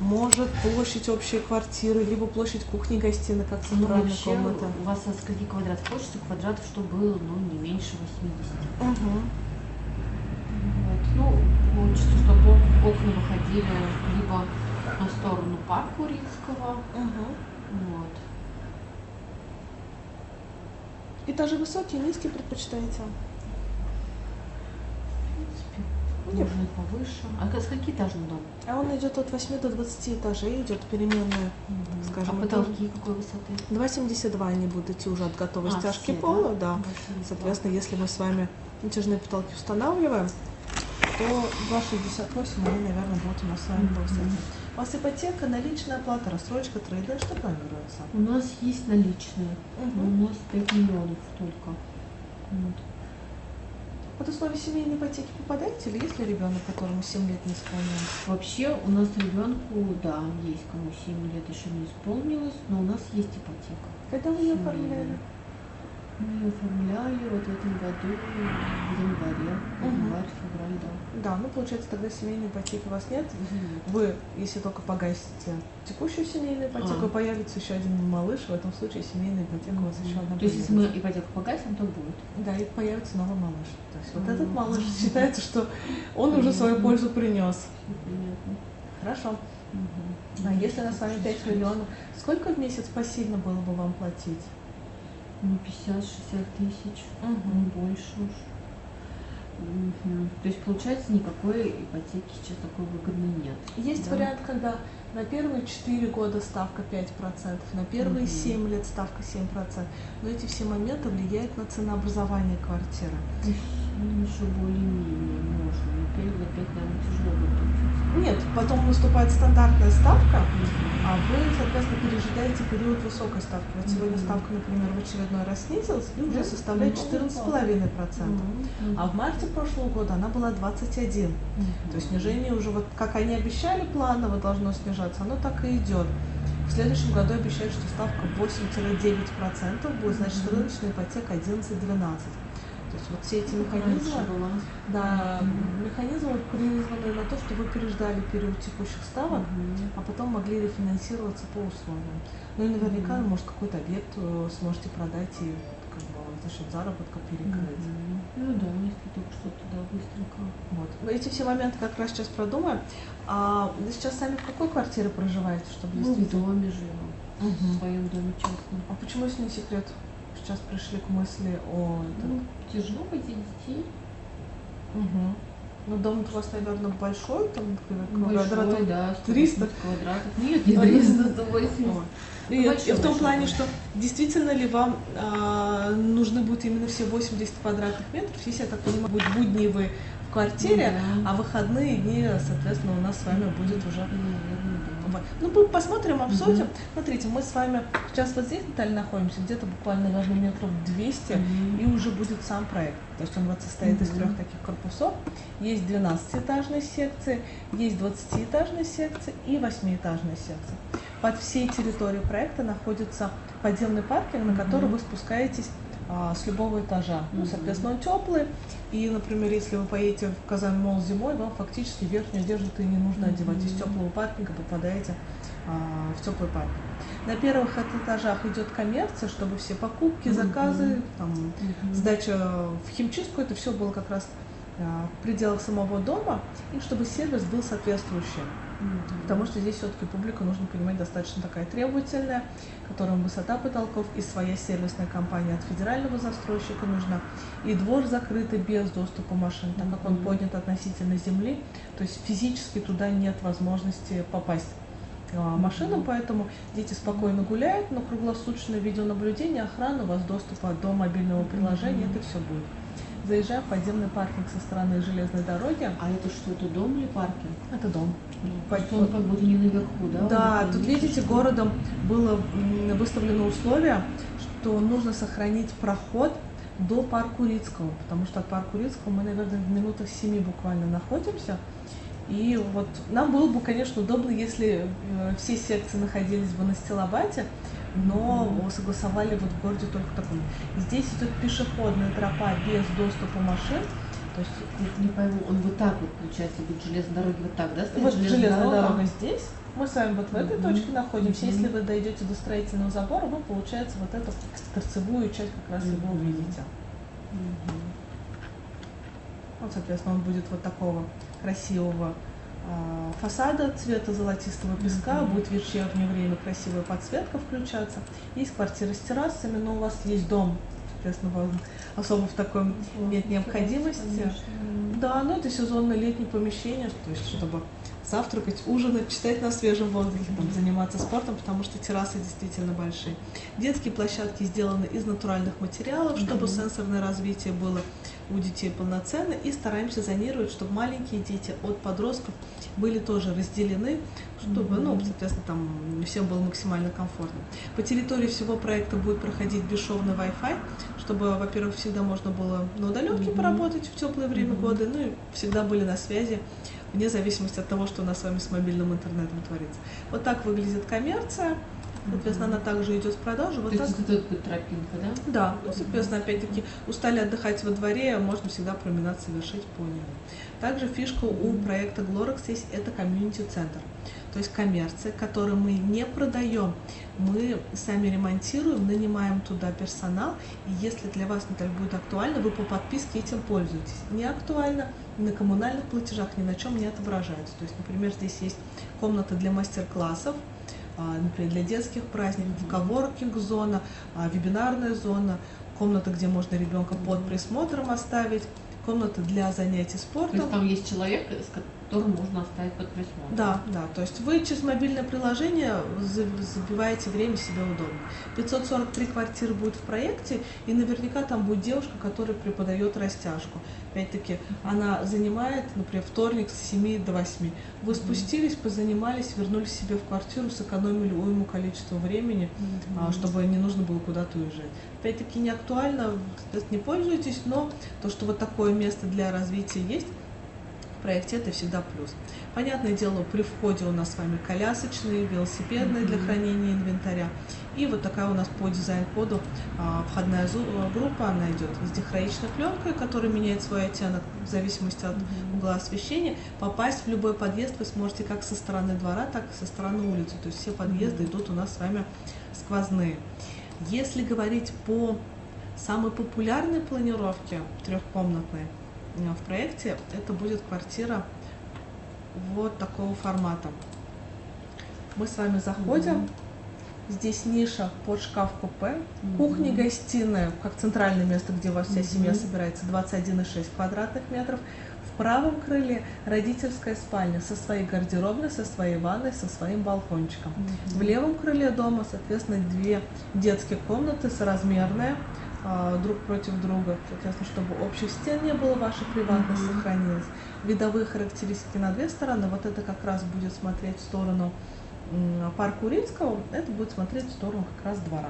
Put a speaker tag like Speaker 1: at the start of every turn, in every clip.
Speaker 1: может площадь общей квартиры, либо площадь кухни, гостиной, как
Speaker 2: Ну,
Speaker 1: центральная
Speaker 2: вообще,
Speaker 1: комната.
Speaker 2: у вас со скольки квадратов хочется? Квадратов, чтобы было, ну, не меньше 80.
Speaker 1: Угу.
Speaker 2: Вот. Ну, хочется, чтобы окна выходили либо на сторону парка Урицкого.
Speaker 1: Угу.
Speaker 2: Вот.
Speaker 1: Этажи высокие, низкие предпочитаете?
Speaker 2: В принципе, можно и повыше. А с каких этажный дом?
Speaker 1: А он идет от 8 до 20 этажей, идет переменная, скажем.
Speaker 2: А потолки какой высоты?
Speaker 1: 2,72 они будут идти уже от готовой стяжки
Speaker 2: все,
Speaker 1: пола, да.
Speaker 2: 2,72.
Speaker 1: Соответственно, если мы с вами натяжные потолки устанавливаем, то 2,68 они, наверное, будут у нас с вами по высоте. У вас ипотека, наличная оплата, рассрочка, трейдер, что планируется?
Speaker 2: У нас есть наличные. У нас 5 миллионов только. Вот.
Speaker 1: Под условия семейной ипотеки попадаете или есть ли ребенок, которому 7 лет не исполнилось?
Speaker 2: Вообще у нас ребенку, да, есть кому 7 лет еще не исполнилось, но у нас есть ипотека.
Speaker 1: Когда вы ее оформляли?
Speaker 2: Мы ее оформляли вот в этом году в январе, январь, февраль, да.
Speaker 1: Да, ну получается тогда семейной ипотеки у вас нет. Вы, если только погасите текущую семейную ипотеку, появится еще один малыш, в этом случае семейная ипотека у вас еще одна.
Speaker 2: То есть если мы ипотеку погасим, то будет?
Speaker 1: Да, и появится новый малыш. То есть вот этот малыш считается, что он уже свою пользу принес.
Speaker 2: Понятно.
Speaker 1: Хорошо. А если на с вами 5 миллионов, сколько в месяц посильно было бы вам платить?
Speaker 2: Ну, 50-60 тысяч, ну, больше уж. То есть, получается, никакой ипотеки сейчас такой выгодной нет.
Speaker 1: Есть вариант, когда на первые 4 года ставка 5%, на первые 7 лет ставка 7%. Но эти все моменты влияют на ценообразование квартиры.
Speaker 2: Ну, еще более-менее можно. Но первый год, наверное, тяжело будет учиться.
Speaker 1: Нет, потом наступает стандартная ставка, а вы, соответственно, пережидаете период высокой ставки. Вот сегодня ставка, например, в очередной раз снизилась и уже составляет 14,5%. А в марте прошлого года она была 21%. То есть снижение уже, вот как они обещали планово должно снижаться, оно так и идет. В следующем году обещают, что ставка 8-9% будет, значит, рыночная ипотека 11-12%. То есть вот все эти механизмы, механизмы призваны на то, чтобы вы переждали период текущих ставок, а потом могли рефинансироваться по условиям. Ну и наверняка, может, какой-то объект сможете продать и как бы за счет заработка перекрыть.
Speaker 2: Ну да, если только что-то, да, быстренько.
Speaker 1: Вот. Эти все моменты как раз сейчас продумаем. А вы сейчас сами в какой квартире проживаете, чтобы
Speaker 2: в доме живем, в своем доме частном.
Speaker 1: А почему, если не секрет, сейчас пришли к мысли о...
Speaker 2: Тяжело пойти детей.
Speaker 1: Ну, дом у вас, наверное, большой, там
Speaker 2: Большой, да,
Speaker 1: 300
Speaker 2: квадратов. Нет, не 300, 180.
Speaker 1: И в том плане, что действительно ли вам нужны будут именно все 80 квадратных метров, если, я так понимаю, будут будни вы в квартире, а выходные дни, соответственно, у нас с вами будет уже... Ну, посмотрим, обсудим. Смотрите, мы с вами сейчас вот здесь, Наталья, находимся, где-то буквально, наверное, метров 200, и уже будет сам проект. То есть он вот состоит из 3 таких корпусов. Есть 12-этажные секции, есть 20-этажные секции и 8-этажные секции. Под всей территорией проекта находится подземный паркинг, на который вы спускаетесь с любого этажа. Ну, соответственно, он теплый. И, например, если вы поедете в Казань-Молл зимой, вам фактически верхнюю одежду-то и не нужно одевать. Из теплого паркинга попадаете в теплый паркинг. На первых этажах идет коммерция, чтобы все покупки, заказы, там, сдача в химчистку, это все было как раз в пределах самого дома, и чтобы сервис был соответствующий. Потому что здесь все-таки публика, нужно понимать, достаточно такая требовательная, которым высота потолков, и своя сервисная компания от федерального застройщика нужна, и двор закрытый без доступа машин, так как он поднят относительно земли, то есть физически туда нет возможности попасть машинам, поэтому дети спокойно гуляют, но круглосуточное видеонаблюдение, охрана, у вас доступа до мобильного приложения, это все будет. Заезжаем в подземный паркинг со стороны железной дороги.
Speaker 2: А это что, это дом или паркинг?
Speaker 1: Это дом.
Speaker 2: Он как будто не наверху, да?
Speaker 1: Да, тут, видите, городом было выставлено условие, что нужно сохранить проход до парка Урицкого, потому что от парка Урицкого мы, наверное, в минутах 7 буквально находимся. И вот нам было бы, конечно, удобно, если все секции находились бы на Стилобате, но согласовали вот в городе только такой. Здесь идет пешеходная тропа без доступа машин. То есть,
Speaker 2: не пойму, он вот так вот, получается, будет железной дороги вот так, да?
Speaker 1: Вот железная дорога здесь, Мы с вами вот в этой точке находимся. Если вы дойдете до строительного забора, вы, получается, вот эту торцевую часть как раз и вы увидите. Вот, соответственно, он будет вот такого красивого фасада цвета золотистого песка, будет в вечернее время красивая подсветка включаться. Есть квартиры с террасами, но у вас есть дом, соответственно, вам особо в таком нет необходимости. Да, но это сезонное летнее помещение, то есть чтобы завтракать, ужинать, читать на свежем воздухе, там, заниматься спортом, потому что террасы действительно большие. Детские площадки сделаны из натуральных материалов, чтобы сенсорное развитие было у детей полноценно, и стараемся зонировать, чтобы маленькие дети от подростков были тоже разделены, чтобы, ну, соответственно, там всем было максимально комфортно. По территории всего проекта будет проходить бесшовный Wi-Fi, чтобы, во-первых, всегда можно было на удаленке поработать в теплое время года, ну и всегда были на связи, вне зависимости от того, что у нас с вами с мобильным интернетом творится. Вот так выглядит коммерция. Соответственно, она также идет в продажу. Вот
Speaker 2: То
Speaker 1: так.
Speaker 2: есть это тропинка, да?
Speaker 1: Да, ну, соответственно, опять-таки, устали отдыхать во дворе, можно всегда променад совершить по нему. Также фишка у проекта Glorex есть, это комьюнити-центр. То есть коммерция, которую мы не продаем, мы сами ремонтируем, нанимаем туда персонал, и если для вас, Наталья, будет актуально, вы по подписке этим пользуетесь. Не актуально, на коммунальных платежах ни на чем не отображается. То есть, например, здесь есть комната для мастер-классов, например, для детских праздников, коворкинг-зона, вебинарная зона, комната, где можно ребенка под присмотром оставить, комната для занятий спортом.
Speaker 2: То есть там есть человек, с которым можно оставить под присмотром.
Speaker 1: Да, да, то есть вы через мобильное приложение забиваете время себе удобно. 543 квартиры будет в проекте, и наверняка там будет девушка, которая преподает растяжку. Опять-таки, она занимает, например, вторник с 7 до 8. Вы спустились, позанимались, вернулись себе в квартиру, сэкономили уйму количества времени, чтобы не нужно было куда-то уезжать. Опять-таки, не актуально, не пользуйтесь, но то, что вот такое место для развития есть, в проекте, это всегда плюс. Понятное дело, при входе у нас с вами колясочные, велосипедные для хранения инвентаря. И вот такая у нас по дизайн-коду входная группа, она идет с дихроичной пленкой, которая меняет свой оттенок в зависимости от угла освещения. Попасть в любой подъезд вы сможете как со стороны двора, так и со стороны улицы. То есть все подъезды идут у нас с вами сквозные. Если говорить по самой популярной планировке трехкомнатной, в проекте, это будет квартира вот такого формата. Мы с вами заходим, здесь ниша под шкаф-купе, кухня-гостиная, как центральное место, где у вас вся семья собирается, 21,6 квадратных метров. В правом крыле родительская спальня со своей гардеробной, со своей ванной, со своим балкончиком. В левом крыле дома, соответственно, две детские комнаты соразмерные, друг против друга, соответственно, чтобы общих стен не было, ваша приватность сохранилась. Видовые характеристики на две стороны, вот это как раз будет смотреть в сторону парка Урицкого, это будет смотреть в сторону как раз двора.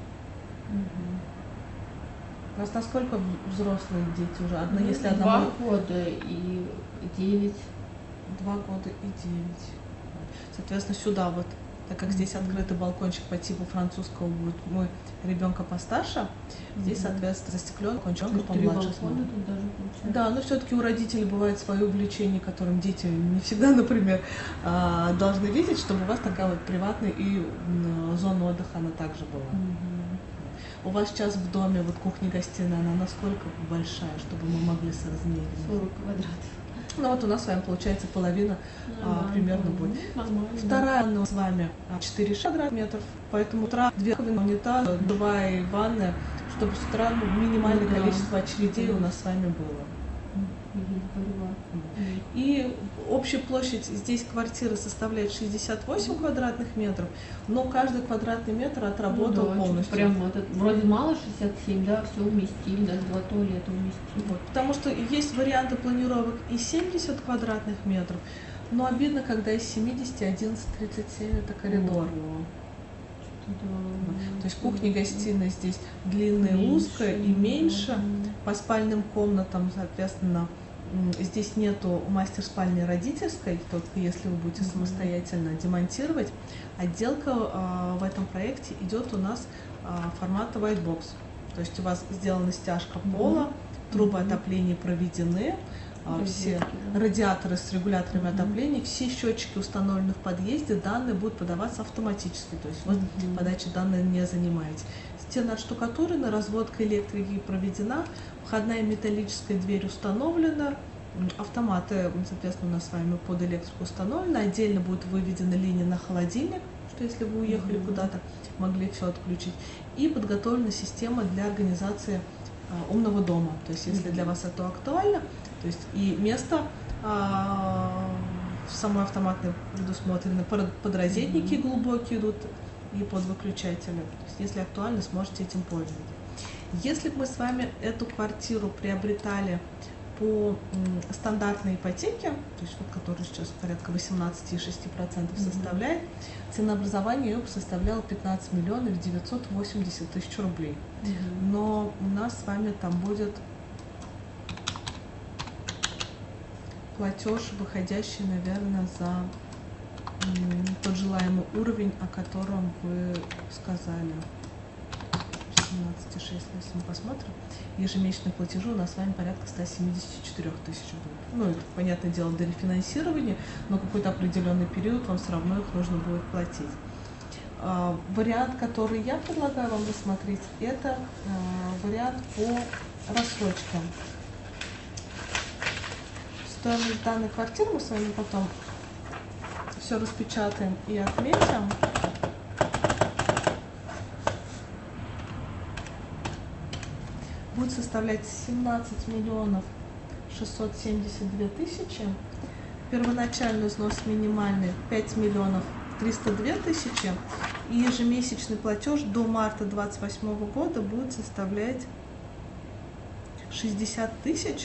Speaker 1: Просто насколько взрослые дети уже? Одна, если
Speaker 2: 2 года и 9.
Speaker 1: 2 года и 9. Соответственно, сюда вот, так как здесь открытый балкончик по типу французского будет мой ребенка постарше, здесь, соответственно, застекленный балкончик помладше. Да, но все-таки у родителей бывает свое увлечение, которым дети не всегда, например, должны видеть, чтобы у вас такая вот приватная и зона отдыха, она также была. У вас сейчас в доме вот кухня-гостиная, она насколько большая, чтобы мы могли соразмерить?
Speaker 2: 40 квадратов.
Speaker 1: Ну вот у нас с вами получается половина примерно будет. Вторая у нас с вами 4 квадратных метров, поэтому утра 2 унитаз, 2 ванны, чтобы с утра минимальное количество очередей у нас с вами было. И общая площадь здесь квартиры составляет 68 квадратных метров, но каждый квадратный метр отработал полностью.
Speaker 2: Прям это, вроде мало 67, да, все уместили, даже 2 туалета уместили.
Speaker 1: Вот, потому что есть варианты планировок и 70 квадратных метров, но обидно, когда из 70 11,37 это коридор. То есть кухня-гостиная здесь длинная, узкая и меньше. По спальным комнатам, соответственно, здесь нету мастер-спальни родительской, только если вы будете самостоятельно демонтировать. Отделка в этом проекте идет у нас формата white box. То есть у вас сделана стяжка пола, трубы отопления проведены, все
Speaker 2: Розетки, да.
Speaker 1: радиаторы с регуляторами отопления, все счетчики установлены в подъезде, данные будут подаваться автоматически, то есть вы подачей данных не занимаетесь. Стены отштукатурены, разводка электрики проведена, входная металлическая дверь установлена, автоматы, соответственно, у нас с вами под электрику установлены, отдельно будет выведена линия на холодильник, что если вы уехали куда-то, могли все отключить, и подготовлена система для организации умного дома, то есть если для вас это актуально, то есть и место в самой автоматной предусмотрено, подрозетники глубокие идут и под выключатели, то есть если актуально, сможете этим пользоваться. Если бы мы с вами эту квартиру приобретали по стандартной ипотеке, то есть вот, которая сейчас порядка 18,6% составляет, ценообразование ее составляло 15 миллионов 980 тысяч рублей. Но у нас с вами там будет платеж, выходящий, наверное, за тот желаемый уровень, о котором вы сказали. 17,6, если мы посмотрим, ежемесячные платежи у нас с вами порядка 174 тысяч будет. Ну, это, понятное дело, до рефинансирования, но какой-то определенный период вам все равно их нужно будет платить. Вариант, который я предлагаю вам рассмотреть, это вариант по рассрочке. Стоимость данной квартиры мы с вами потом все распечатаем и отметим. Будет составлять 17 миллионов 672 тысячи. Первоначальный взнос минимальный 5 миллионов 302 тысячи. И ежемесячный платеж до марта 2028 года будет составлять 60 тысяч.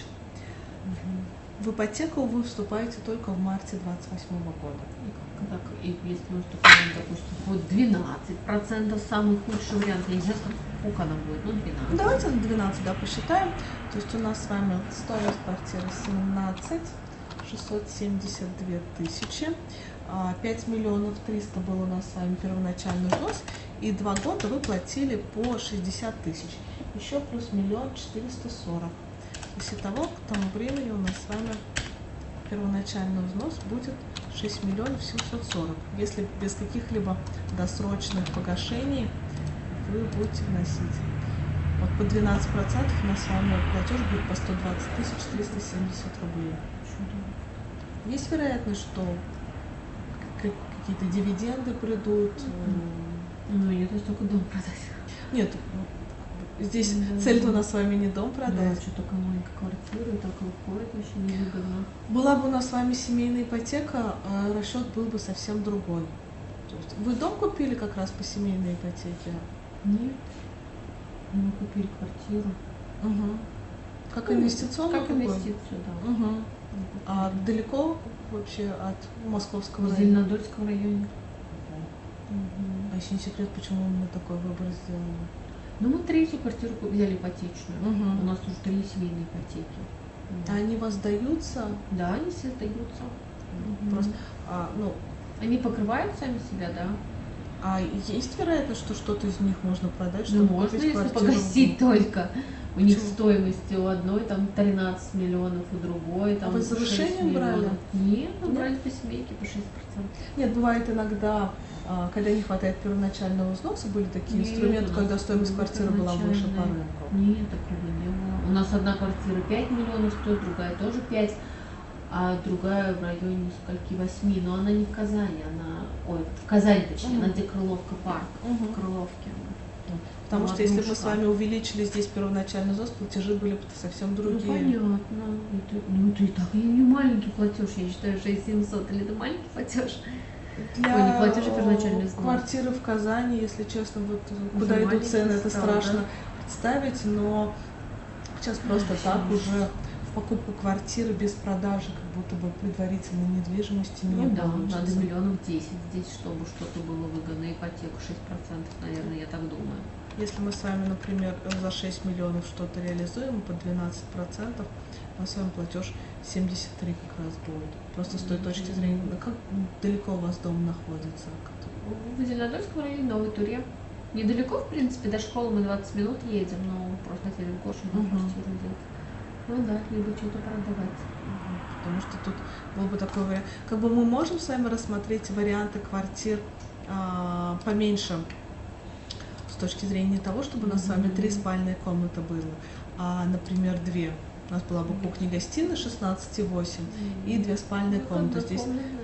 Speaker 1: В ипотеку вы вступаете только в марте 2028 года.
Speaker 2: И если мы вступаем, допустим, вот 12%, самый худший вариант, я не знаю, сколько она будет, ну 12.
Speaker 1: Давайте на 12, да, посчитаем. То есть у нас с вами стоимость квартиры 17 672 тысячи. 5 миллионов 300 был у нас с вами первоначальный взнос. И 2 года вы платили по 60 тысяч. Еще плюс 1 440 000. Итого, к тому времени у нас с вами первоначальный взнос будет 6 миллионов 740 000. Если без каких-либо досрочных погашений вы будете вносить. Вот по 12% у нас с вами платеж будет по 120 370 рублей. Есть вероятность, что какие-то дивиденды придут?
Speaker 2: Ну, нет, то только дом продать.
Speaker 1: Нет, здесь цель-то у нас с вами не дом продать.
Speaker 2: Да, что такая маленькая квартира, и так выходит, вообще невыгодно.
Speaker 1: Была бы у нас с вами семейная ипотека, расчет был бы совсем другой. То есть вы дом купили как раз по семейной ипотеке?
Speaker 2: Нет. Мы купили квартиру.
Speaker 1: Как инвестиционную?
Speaker 2: Как инвестицию, да.
Speaker 1: А далеко вообще от Московского
Speaker 2: В
Speaker 1: района?
Speaker 2: Зеленодольском районе.
Speaker 1: А еще не секрет, почему мы такой выбор сделали?
Speaker 2: Ну, мы третью квартиру взяли ипотечную. У нас уже 3 семейные ипотеки.
Speaker 1: А они у вас сдаются?
Speaker 2: Да, они все сдаются.
Speaker 1: Просто,
Speaker 2: Они покрывают сами себя, да.
Speaker 1: А есть вероятность, что что-то из них можно продать,
Speaker 2: Ну,
Speaker 1: чтобы
Speaker 2: можно,
Speaker 1: купить
Speaker 2: если
Speaker 1: квартиру?
Speaker 2: погасить только. У них
Speaker 1: Почему?
Speaker 2: стоимость у одной там 13 миллионов, у другой там
Speaker 1: Вы с
Speaker 2: 6
Speaker 1: завышением брали?
Speaker 2: миллионов. Нет, мы
Speaker 1: Нет?
Speaker 2: брали по семейке по 6%.
Speaker 1: Нет, бывает иногда, когда не хватает первоначального взноса, были такие
Speaker 2: Нет,
Speaker 1: инструменты,
Speaker 2: у нас
Speaker 1: когда стоимость
Speaker 2: было
Speaker 1: квартиры была выше по
Speaker 2: первоначальное.
Speaker 1: рынку.
Speaker 2: Нет, такого не было. У нас одна квартира 5 миллионов стоит, другая тоже 5, а другая в районе скольки 8, но она не в Казани, в Казани точнее, она где Крыловка парк, в Крыловке.
Speaker 1: Потому
Speaker 2: Ну,
Speaker 1: что если бы мы
Speaker 2: однушка.
Speaker 1: с вами увеличили здесь первоначальный взнос, платежи были бы совсем другие.
Speaker 2: Ну понятно. Это и так не маленький платеж, я считаю, 6700 или это маленький платеж.
Speaker 1: Для
Speaker 2: не платеж, а первоначальный взнос.
Speaker 1: квартиры в Казани, если честно, вот куда
Speaker 2: Уже
Speaker 1: идут
Speaker 2: маленький
Speaker 1: цены, это
Speaker 2: стал,
Speaker 1: страшно
Speaker 2: да?
Speaker 1: представить, но сейчас просто так уже в покупку квартиры без продажи, как будто бы предварительной недвижимости не
Speaker 2: Ну да,
Speaker 1: получится.
Speaker 2: надо миллионов 10 здесь, чтобы что-то было выгодно. Ипотеку 6%, наверное, я так думаю.
Speaker 1: Если мы с вами, например, за 6 миллионов что-то реализуем по 12%, у нас с вами платеж 73 как раз будет. Просто с той точки зрения, как далеко у вас дом находится?
Speaker 2: В Зеленодольском районе, Новой Туре. Недалеко, в принципе, до школы мы 20 минут едем, но просто хотели в Гошин квартиру взять. Ну да, либо что-то продавать.
Speaker 1: Потому что тут был бы такой вариант. Как бы мы можем с вами рассмотреть варианты квартир поменьше с точки зрения того, чтобы у нас с вами 3 спальные комнаты было, например, 2. У нас была бы кухня-гостиная 16,8 и 2 спальные комнаты. Здесь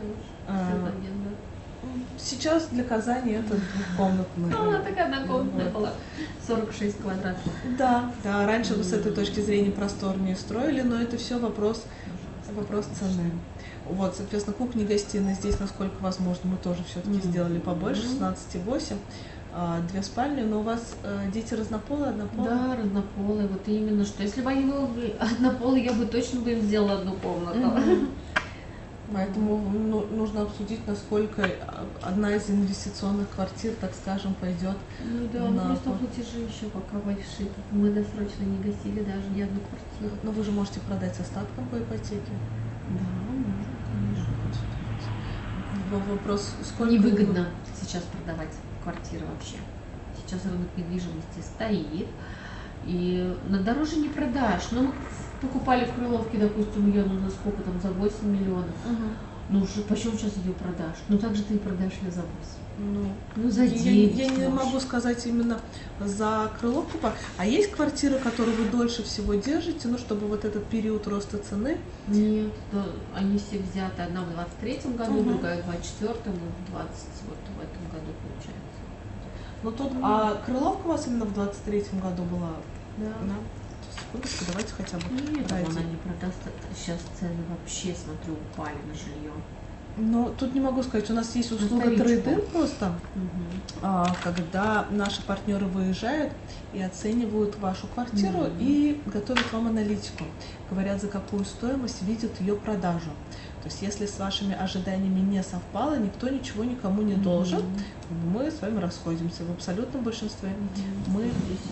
Speaker 1: сейчас для Казани это двухкомнатная.
Speaker 2: Ну, она такая однокомнатная была, 46 квадратов.
Speaker 1: Да, да, раньше вы с этой точки зрения просторнее строили, но это все вопрос цены. Вот, соответственно, кухня-гостиная здесь, насколько возможно, мы тоже все-таки сделали побольше, 16,8, 2 спальни, но у вас дети разнополые, однополые?
Speaker 2: Да, разнополые, вот именно, что если бы они были однополые, я бы точно бы им сделала одну комнату.
Speaker 1: Поэтому нужно обсудить, насколько одна из инвестиционных квартир, так скажем, пойдет.
Speaker 2: Ну да, просто платежи еще пока большие. Мы досрочно не гасили даже ни одну квартиру.
Speaker 1: Но вы же можете продать с остатком по ипотеке.
Speaker 2: Да, можно, конечно.
Speaker 1: Вопрос, сколько...
Speaker 2: Невыгодно сейчас продавать квартиры вообще. Сейчас рынок недвижимости стоит, и на дороже не продашь. Ну, мы покупали в Крыловке, допустим, ее, за сколько там, за 8 миллионов. Ну, уже почем сейчас ее продашь? Ну, так же ты и продашь ее за 8. Ну, за 9.
Speaker 1: Я не могу сказать именно за Крыловку. А есть квартиры, которые вы дольше всего держите, чтобы вот этот период роста цены?
Speaker 2: Нет, они все взяты. Одна в 23-м году, другая в 24-м, и в 20 вот в этом году получается.
Speaker 1: Ну тут, а Крыловка у вас именно в 23-м году была?
Speaker 2: Да.
Speaker 1: Секундочку, давайте хотя бы.
Speaker 2: Нет, она не продаст. Сейчас цены вообще, смотрю, упали на жилье.
Speaker 1: Но тут не могу сказать, у нас есть услуга трейд-ин просто, когда наши партнеры выезжают и оценивают вашу квартиру и готовят вам аналитику. Говорят, за какую стоимость видят ее продажу. То есть, если с вашими ожиданиями не совпало, никто ничего никому не должен, мы с вами расходимся. В абсолютном большинстве мы...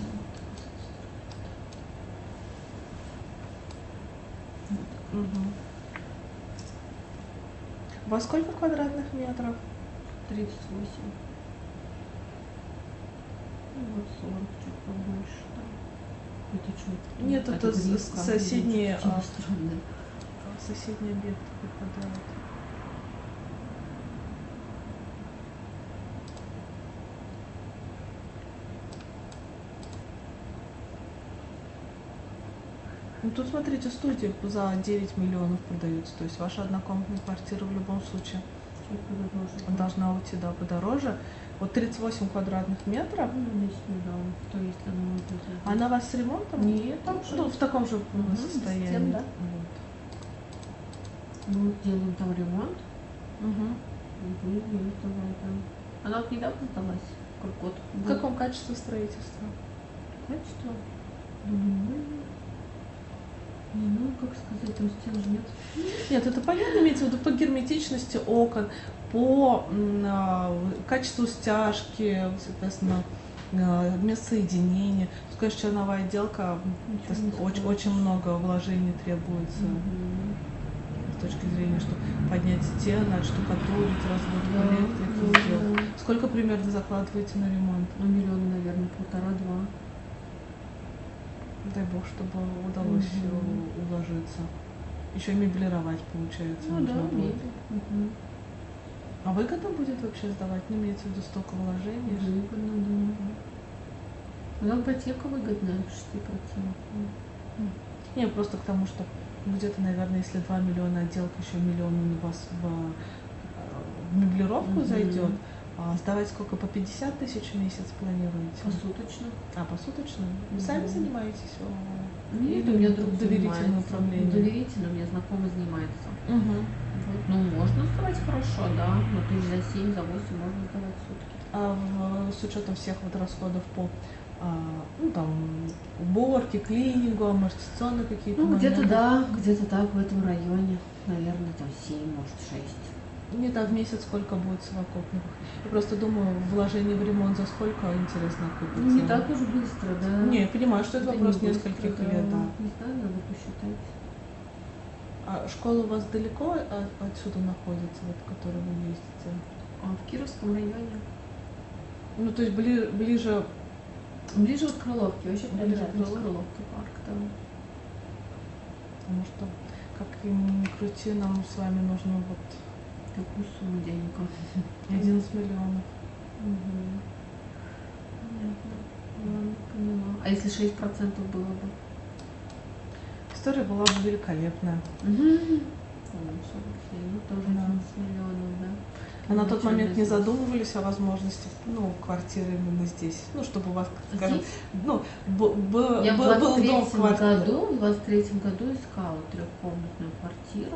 Speaker 1: У вас сколько квадратных метров?
Speaker 2: 38. Вот 40, чуть побольше. Да. Это что?
Speaker 1: Нет, это соседние,
Speaker 2: странные.
Speaker 1: соседний объект попадает. Ну тут, смотрите, студия за 9 миллионов продается. То есть ваша однокомнатная квартира в любом случае должна уйти, да, подороже. Вот 38 квадратных метров. Она у вас с ремонтом?
Speaker 2: Нет, там
Speaker 1: в таком же состоянии.
Speaker 2: Да. Мы делаем там ремонт. Она вот недавно сдалась. Как год.
Speaker 1: В каком качестве строительства?
Speaker 2: Качество? Как сказать, там стен же нет.
Speaker 1: Нет, это понятно, имеется в виду по герметичности окон, по качеству стяжки, соответственно, мест соединения. Конечно, черновая отделка, очень много вложений требуется с точки зрения, что поднять стены, отштукатурить, развод электрики сделать. Сколько примерно закладываете на ремонт?
Speaker 2: Ну, миллион, наверное, 1,5-2.
Speaker 1: Дай бог, чтобы удалось уложиться. Еще меблировать, получается, нужно будет. А выгодно будет вообще сдавать? Не имеется в виду столько вложений?
Speaker 2: Выгодно, да. Но ипотека выгодная, 6%.
Speaker 1: Не, просто к тому, что где-то, наверное, если 2 миллиона отделка, еще миллион у вас в меблировку зайдет. А сдавать сколько? По 50 тысяч в месяц планируете?
Speaker 2: Посуточно.
Speaker 1: Посуточно? Вы сами занимаетесь?
Speaker 2: Нет, у меня друг
Speaker 1: доверительное управление.
Speaker 2: Доверительно, у меня знакомый занимается. Вот. Ну, можно сдавать хорошо, да. Но то есть за 7, за 8 можно сдавать сутки.
Speaker 1: С учетом всех расходов по уборке, клинингу, амортизационные какие-то
Speaker 2: где-то да, где-то так, в этом районе. Наверное, там 7, может 6.
Speaker 1: Нет, в месяц сколько будет совокупных? Я просто думаю, вложение в ремонт за сколько, интересно, окупится?
Speaker 2: Не так уж быстро, да.
Speaker 1: Не, я понимаю, что это вопрос нескольких лет, да.
Speaker 2: Не знаю, надо посчитать.
Speaker 1: А школа у вас далеко отсюда находится, вот, в которой вы ездите?
Speaker 2: В Кировском районе.
Speaker 1: Ну, то есть ближе...
Speaker 2: Ближе от Крыловки, вообще
Speaker 1: ближе
Speaker 2: от Крыловки парк, да.
Speaker 1: потому что, как ни крути, нам с вами нужно вот
Speaker 2: Какую сумму денег?
Speaker 1: 11 миллионов.
Speaker 2: Понятно. Ладно, поняла. А если 6% было бы?
Speaker 1: История была бы великолепная.
Speaker 2: Ну, тоже 11 миллионов, да?
Speaker 1: А на тот момент не
Speaker 2: Начальный взнос.
Speaker 1: задумывались о возможности, ну, квартиры именно здесь. Ну, чтобы у вас, скажем,
Speaker 2: Здесь?
Speaker 1: ну,
Speaker 2: Я в
Speaker 1: был дом
Speaker 2: 23-м
Speaker 1: квартира.
Speaker 2: году искала трехкомнатную квартиру.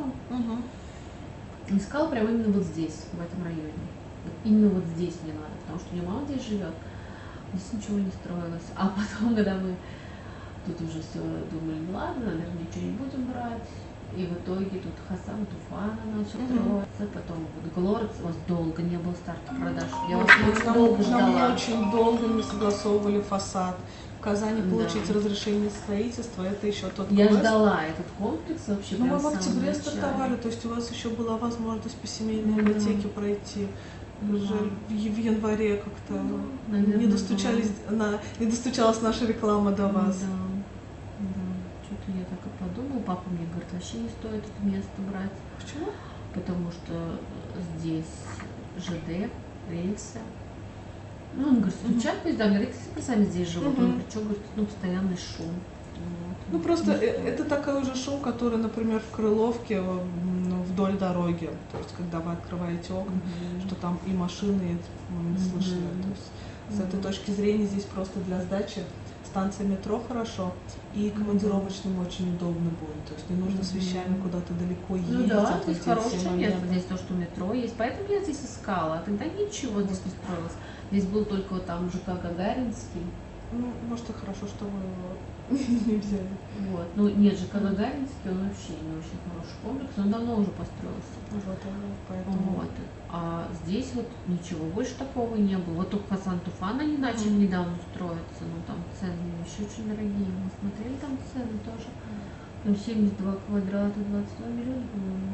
Speaker 2: Искала прямо именно вот здесь, в этом районе. Вот именно вот здесь мне надо, потому что у меня мама здесь живет. Здесь ничего не строилось. А потом, когда мы тут уже все думали, ну ладно, наверное, ничего не будем брать. И в итоге тут Хасан Туфана начал строиться, потом вот Глорец, у вас долго не было старта продаж. Я вас очень долго
Speaker 1: Нам
Speaker 2: ждала.
Speaker 1: очень долго не согласовывали фасад. В Казани
Speaker 2: Да.
Speaker 1: получить разрешение строительства, это еще тот
Speaker 2: Я
Speaker 1: квест.
Speaker 2: ждала этот комплекс вообще.
Speaker 1: Ну,
Speaker 2: прям
Speaker 1: мы в
Speaker 2: с самого
Speaker 1: октябре
Speaker 2: начала.
Speaker 1: стартовали, то есть у вас еще была возможность по семейной
Speaker 2: Да.
Speaker 1: ипотеке пройти. Уже в январе как-то
Speaker 2: наверное,
Speaker 1: не достучалась наша реклама до вас.
Speaker 2: Да, да. Что-то я так и подумала. Папа мне говорит, вообще не стоит это место брать,
Speaker 1: Почему?
Speaker 2: потому что здесь ЖД, рельсы. Ну, он говорит, стучат поезда, мне родители сами здесь живут. Он говорит, что, говорит, ну, постоянный шум. Вот.
Speaker 1: Ну, просто
Speaker 2: Не стоит.
Speaker 1: это такой же шум, который, например, в Крыловке вдоль дороги. То есть, когда вы открываете окна, что там и машины, и не слышно. То есть, с этой точки зрения здесь просто для сдачи станция метро хорошо, и командировочным очень удобно будет. То есть не нужно с вещами куда-то далеко ездить.
Speaker 2: Ну да,
Speaker 1: вот
Speaker 2: здесь
Speaker 1: эти все
Speaker 2: хорошее место,
Speaker 1: моменты.
Speaker 2: здесь то, что метро есть, поэтому я здесь искала, а тогда ничего здесь не строилось. Здесь был только вот там ЖК Гагаринский,
Speaker 1: Ну, может, и хорошо, что вы его не взяли.
Speaker 2: вот. Ну нет, ЖК Гагаринский, он вообще не очень хороший комплекс, он давно уже построился.
Speaker 1: Вот, поэтому...
Speaker 2: Вот. А здесь вот ничего больше такого не было. Вот только Хасан Туфан они начали недавно строиться, но там цены еще очень дорогие. Мы смотрели там цены тоже. Там 72 квадрата, 22 миллиона, по-моему.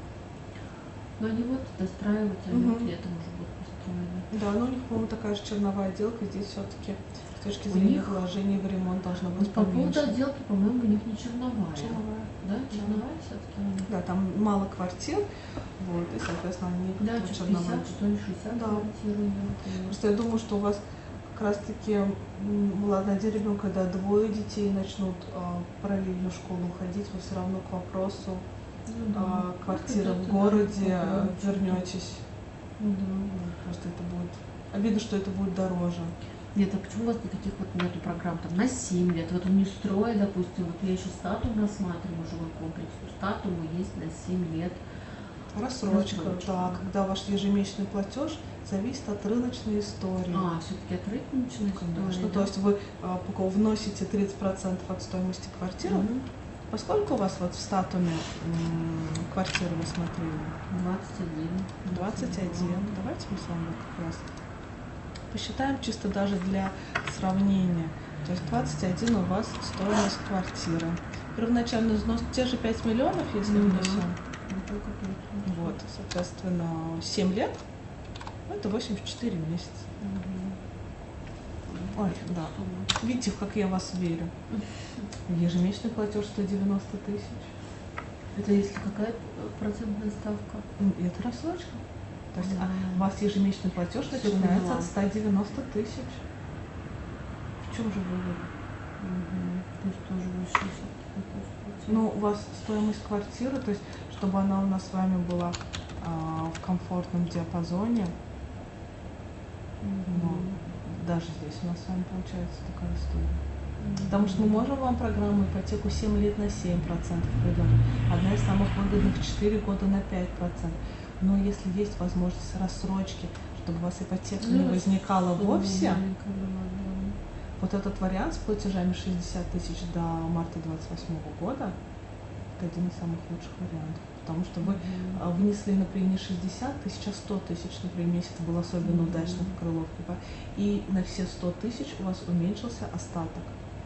Speaker 2: Но они вот достраивать, они вот летом уже будут построены.
Speaker 1: Да, но у них, по-моему, такая же черновая отделка. Здесь все-таки с точки
Speaker 2: У
Speaker 1: зрения
Speaker 2: них-
Speaker 1: вложений в ремонт должно быть
Speaker 2: Вот по поводу
Speaker 1: поменьше.
Speaker 2: отделки, по-моему, у них не черновая.
Speaker 1: Черновая.
Speaker 2: Да, черновая все-таки у них.
Speaker 1: Да, там мало квартир, вот, и, соответственно, они
Speaker 2: Да,
Speaker 1: вот
Speaker 2: что-то
Speaker 1: черновая.
Speaker 2: 50, что ли, 60
Speaker 1: Да.
Speaker 2: квартир у них.
Speaker 1: Просто я думаю, что у вас как раз-таки, ладно, один ребенок, когда двое детей начнут параллельно в школу ходить, вы все равно к вопросу
Speaker 2: Ну да.
Speaker 1: квартиры
Speaker 2: Ну,
Speaker 1: в
Speaker 2: да,
Speaker 1: городе
Speaker 2: да.
Speaker 1: вернетесь.
Speaker 2: Ну да.
Speaker 1: Просто это будет обидно, что это будет дороже.
Speaker 2: Нет, а почему у вас никаких вот нету программ там на 7 лет? Вот у Нестрой, допустим, вот я еще статум рассматриваю, жилой комплекс, у статума есть на 7 лет.
Speaker 1: Рассрочка,
Speaker 2: Рассрочка.
Speaker 1: да, когда ваш ежемесячный платеж зависит от рыночной истории.
Speaker 2: Все-таки от рыночной
Speaker 1: Конечно,
Speaker 2: истории,
Speaker 1: то есть вы пока вносите 30% от стоимости квартиры, поскольку у вас вот в статуме квартиру вы смотрели?
Speaker 2: 21.
Speaker 1: 21. Давайте мы с вами как раз посчитаем чисто даже для сравнения. То есть 21 у вас стоимость квартиры. Первоначальный взнос те же 5 миллионов, если
Speaker 2: Ну да.
Speaker 1: внесем.
Speaker 2: Ну, только 5.
Speaker 1: Вот, соответственно, 7 лет, это 84 месяца. Ой, да. Видите, как я вас верю. Ежемесячный платеж 190 тысяч.
Speaker 2: Это если какая процентная ставка?
Speaker 1: И это рассрочка. То есть
Speaker 2: Да.
Speaker 1: у вас ежемесячный платеж
Speaker 2: Всё
Speaker 1: начинается
Speaker 2: поняла.
Speaker 1: от 190 тысяч. В чем же вывод?
Speaker 2: То есть тоже выше все-таки.
Speaker 1: Ну, у вас стоимость квартиры, то есть, чтобы она у нас с вами была в комфортном диапазоне, но даже здесь у нас с вами получается такая история. Потому что мы можем вам программу ипотеку 7 лет на 7% предложить. Одна из самых выгодных 4 года на 5%. Но если есть возможность рассрочки, чтобы у вас ипотека не возникала вовсе, вот этот вариант с платежами 60 тысяч до марта 2028 года, это один из самых лучших вариантов. Потому что вы внесли, например, не 60 тысяч, а 100 тысяч, например, месяц был особенно удачно в Крыловке. И на все 100 тысяч у вас уменьшился остаток.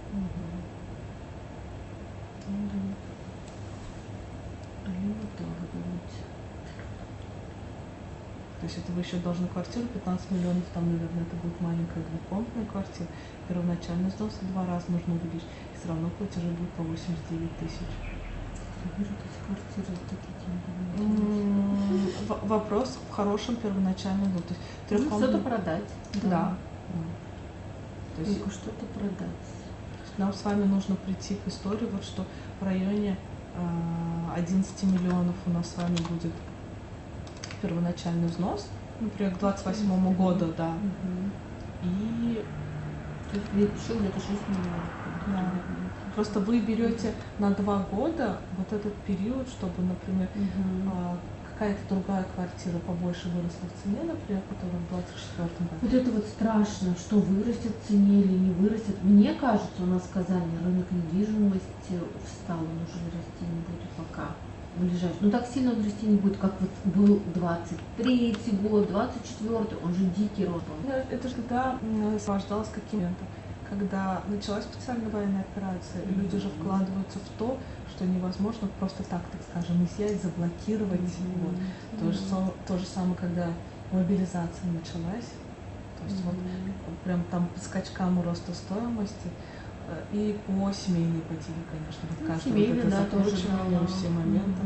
Speaker 1: То есть это вы еще должны квартиру 15 миллионов, там, наверное, это будет маленькая двухкомнатная квартира. Первоначальный взнос в 2 раза нужно увеличить, и все равно платежи будут по 89 тысяч.
Speaker 2: вижу эти квартиры с такими деньгами.
Speaker 1: Вопрос в хорошем первоначальном, ну, то есть
Speaker 2: Ну, что-то
Speaker 1: трехкомнатный.
Speaker 2: продать.
Speaker 1: Да. То есть
Speaker 2: Только что-то продать.
Speaker 1: нам с вами нужно прийти к истории, вот что в районе 11 миллионов у нас с вами будет первоначальный взнос, например, к 28 году, да.
Speaker 2: Мгм.
Speaker 1: И
Speaker 2: То есть еще где-то 6 миллионов.
Speaker 1: Да. просто вы берете на 2 года вот этот период, чтобы, например,
Speaker 2: Мгм.
Speaker 1: какая-то другая квартира побольше выросла в цене, например, которая в 24 году.
Speaker 2: Вот это вот страшно, что вырастет в цене или не вырастет. Мне кажется, у нас в Казани рынок недвижимости встал, он уже расти не будет пока. Ближайший. Ну так сильно он расти не будет, как вот был 23-й год, 24-й, он же дикий рост был.
Speaker 1: Это же когда сопровождалось каким моментом? Когда началась специальная военная операция, и люди же вкладываются в то, что невозможно просто так скажем, изъять, заблокировать. Вот. То же самое, когда мобилизация началась, то есть вот прям там по скачкам роста стоимости и по семейной ипотеке, конечно, вот каждое вот
Speaker 2: Семейная,
Speaker 1: это
Speaker 2: да, тоже
Speaker 1: закручивание,
Speaker 2: дала.
Speaker 1: все моменты.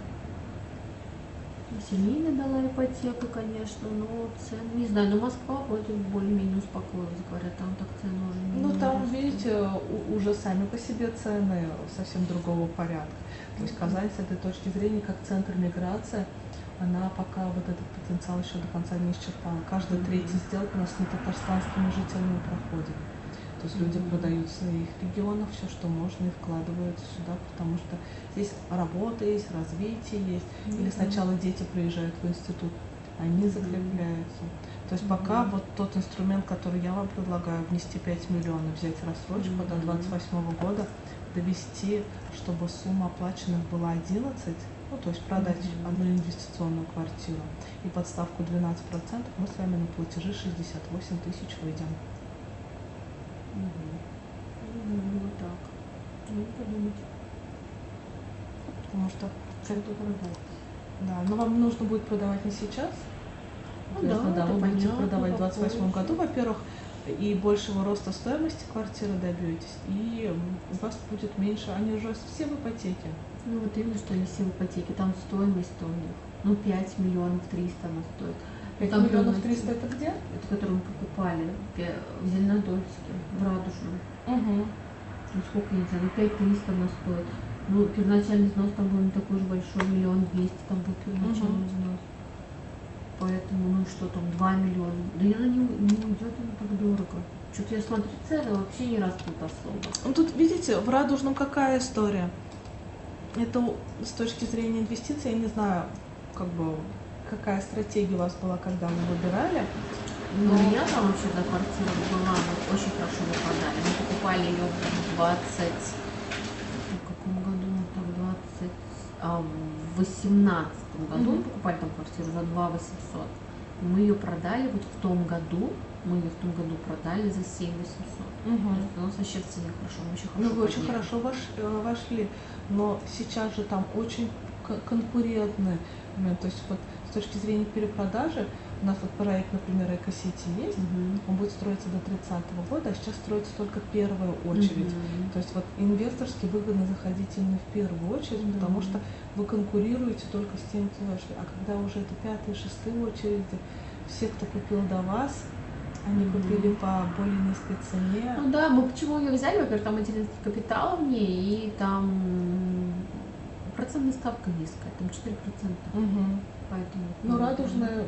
Speaker 2: Семейная дала ипотеку, конечно, но цены, не знаю, но Москва вроде более-менее успокоилась, говорят, там так цены уже не
Speaker 1: Ну там,
Speaker 2: растут.
Speaker 1: видите, уже сами по себе цены совсем другого порядка. То есть Казань с этой точки зрения, как центр миграции, она пока вот этот потенциал еще до конца не исчерпала. Каждая третья сделка у нас не татарстанскими жителями проходит. То есть люди продают в своих регионах все, что можно, и вкладывают сюда, потому что здесь работа есть, развитие есть. Или сначала дети приезжают в институт, они закрепляются. То есть пока вот тот инструмент, который я вам предлагаю, внести 5 миллионов, взять рассрочку до 28 года, довести, чтобы сумма оплаченных была 11, ну то есть продать одну инвестиционную квартиру и под ставку 12%, мы с вами на платежи 68 тысяч выйдем.
Speaker 2: Вот так. Ну, подумать,
Speaker 1: Потому что,
Speaker 2: что-то продать.
Speaker 1: да, но вам нужно будет продавать не сейчас.
Speaker 2: Ну да,
Speaker 1: Соответственно,
Speaker 2: это
Speaker 1: вы будете
Speaker 2: понятно,
Speaker 1: продавать в 2028
Speaker 2: попозже.
Speaker 1: году, во-первых, и большего роста стоимости квартиры добьетесь, и у вас будет меньше, они уже все в ипотеке.
Speaker 2: Ну вот именно, что они все в ипотеке, там стоимость-то у них, ну 5 миллионов 300 она стоит.
Speaker 1: 5
Speaker 2: Там
Speaker 1: миллионов
Speaker 2: прям
Speaker 1: 300 это где?
Speaker 2: это который мы покупали в Зеленодольске, в Радужном.
Speaker 1: Угу.
Speaker 2: Ну сколько, я не знаю, ну 5300 она стоит. Ну, первоначальный взнос там был не такой уж большой, 1 200 000 там был первоначальный взнос. Поэтому, ну что там, 2 миллиона. Да и она не уйдет, она так дорого. Что-то я смотрю, цены вообще не растут особо.
Speaker 1: Ну, тут, видите, в Радужном какая история? Это с точки зрения инвестиций, я не знаю, как бы, какая стратегия у вас была, когда вы выбирали.
Speaker 2: Ну, у меня там вообще за квартира была, мы очень хорошо выпадали. Мы покупали ее в 20... В каком году? Так, 20... в 18-м году мы покупали там квартиру за 2 800. Мы ее продали вот в том году, мы ее в том году продали за 7 800.
Speaker 1: Угу.
Speaker 2: У нас вообще в цене хорошо, мы очень
Speaker 1: Ну,
Speaker 2: хорошо
Speaker 1: вы очень
Speaker 2: подняли.
Speaker 1: хорошо вошли, но сейчас же там очень конкурентный момент. То есть вот с точки зрения перепродажи, у нас вот проект, например, Эко-Сити есть, он будет строиться до 30-го года, а сейчас строится только первая очередь. То есть вот инвесторски выгодно заходить именно в первую очередь, потому что вы конкурируете только с тем, кто вошли. А когда уже это 5-я, 6-я очереди, все, кто купил до вас, они купили по более низкой цене.
Speaker 2: Ну да, мы почему ее взяли, во-первых, там материнский капитал в ней, и там процентная ставка низкая, там 4%. Поэтому.
Speaker 1: Ну, Радужная,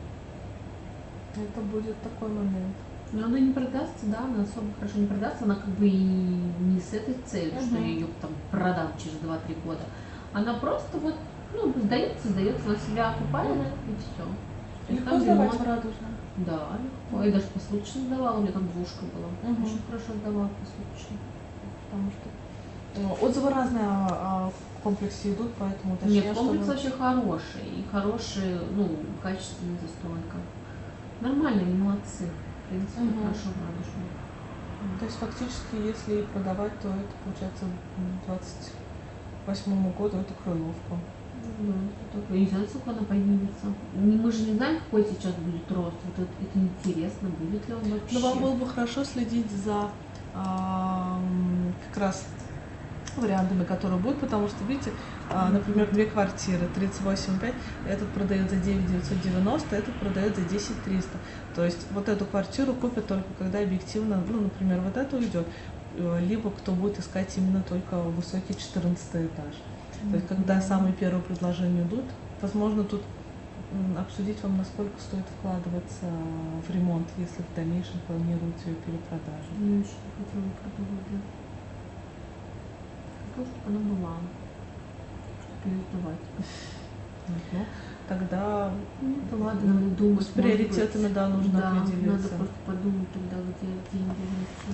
Speaker 1: это будет такой момент.
Speaker 2: Но она не продастся, да, она особо хорошо не продастся, она как бы и не с этой целью, что я ее там продам через 2-3 года. Она просто вот, ну, сдается, на себя окупает, и все.
Speaker 1: Легко сдавать в Радужную?
Speaker 2: Да, легко. Я даже посуточно сдавала, у меня там двушка была. Очень хорошо сдавала посуточно.
Speaker 1: Потому что отзывы разные о комплексе идут, поэтому
Speaker 2: Нет,
Speaker 1: уточняю,
Speaker 2: комплекс
Speaker 1: что
Speaker 2: вообще хороший. И хороший, ну, качественная застройка. Нормально, они молодцы. В принципе, хорошо в Радужном.
Speaker 1: То есть фактически, если продавать, то это получается к 28 году это Крыловка.
Speaker 2: Я не знаю, сколько она поднимется. Мы же не знаем, какой сейчас будет рост. Вот это интересно, будет ли он вообще.
Speaker 1: Но вам было бы хорошо следить за как раз вариантами, которые будут, потому что, видите, например, две квартиры, 38,5, этот продает за 9,990, этот продает за 10,300. То есть вот эту квартиру купят только когда объективно, ну, например, вот это уйдет, либо кто будет искать именно только высокий 14 этаж. То есть когда самые первые предложения идут, возможно, тут обсудить вам, насколько стоит вкладываться в ремонт, если в дальнейшем планируете ее перепродажу.
Speaker 2: Я еще не хотела продавать, да. Хотела, чтобы она была, чтобы ее сдавать.
Speaker 1: Ну, тогда
Speaker 2: Ну, ладно, надо думать.
Speaker 1: с приоритетами, да, нужно
Speaker 2: Да,
Speaker 1: определиться.
Speaker 2: надо просто подумать тогда, где деньги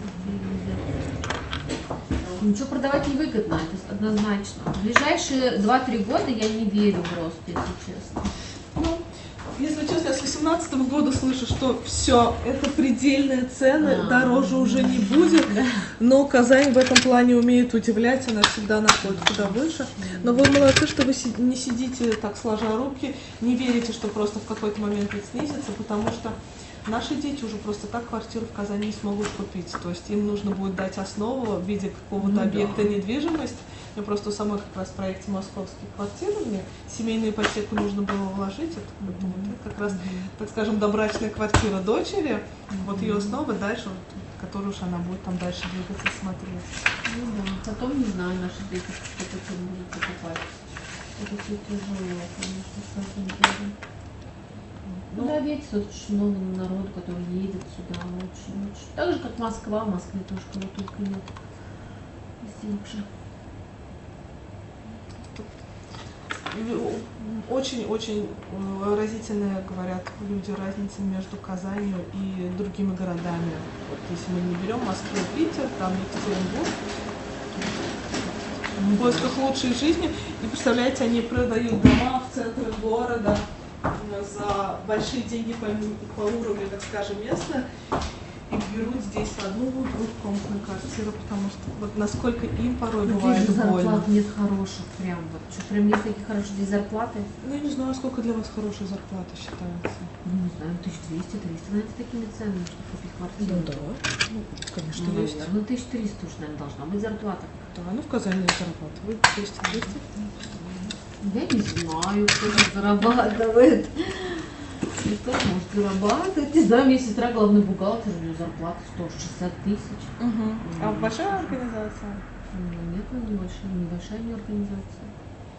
Speaker 2: взять. Ничего продавать невыгодно, это однозначно. В ближайшие 2-3 года я не верю в рост, если честно.
Speaker 1: Ну, если честно, я с 2018 года слышу, что все, это предельные цены, дороже уже не будет. Но Казань в этом плане умеет удивлять, она всегда находит куда выше. Но вы молодцы, что вы не сидите так сложа руки, не верите, что просто в какой-то момент это снизится, потому что наши дети уже просто так квартиру в Казани не смогут купить. То есть им нужно будет дать основу в виде какого-то объекта недвижимости. Мне просто самой как раз в проекте «Московские квартиры» мне семейную ипотеку нужно было вложить. Это как раз, так скажем, добрачная квартира дочери. Вот ее основа дальше, вот, которую уж она будет там дальше двигаться, смотреть.
Speaker 2: Ну да, потом, не знаю, наши дети что-то там будут покупать. Это все тяжело, конечно, с этим делом. Ну да, видите, тут очень много народу, который едет сюда, очень-очень. Так же, как Москва, в Москве тоже кого только нет. Везде же.
Speaker 1: Очень-очень разительная, говорят люди, разница между Казанью и другими городами. Вот если мы не берем Москву, Питер, там Екатеринбург, в поисках лучшей жизни. И представляете, они продают дома в центре города за большие деньги по уровню, так скажем, места. И берут здесь одну двухкомнатную квартиру, потому что вот насколько им порой бывает
Speaker 2: здесь
Speaker 1: больно.
Speaker 2: Зарплат нет хороших, прям вот. Что, прям есть такие хорошие здесь зарплаты?
Speaker 1: Ну, я не знаю, сколько для вас хорошая зарплата считается.
Speaker 2: Ну, не знаю, 1200-300, знаете, такими ценами, чтобы купить квартиру.
Speaker 1: Ну да, ну, конечно,
Speaker 2: Ну,
Speaker 1: есть.
Speaker 2: наверное, 1300 уж, наверное, должна быть зарплата.
Speaker 1: Да, ну в Казани зарабатывают 200-200.
Speaker 2: Я не знаю, кто там зарабатывает. Кто может зарабатывать? Не знаю, у меня сестра главный бухгалтер, у нее зарплата 160 тысяч.
Speaker 1: А большая организация?
Speaker 2: Ну, нет, она небольшая не организация.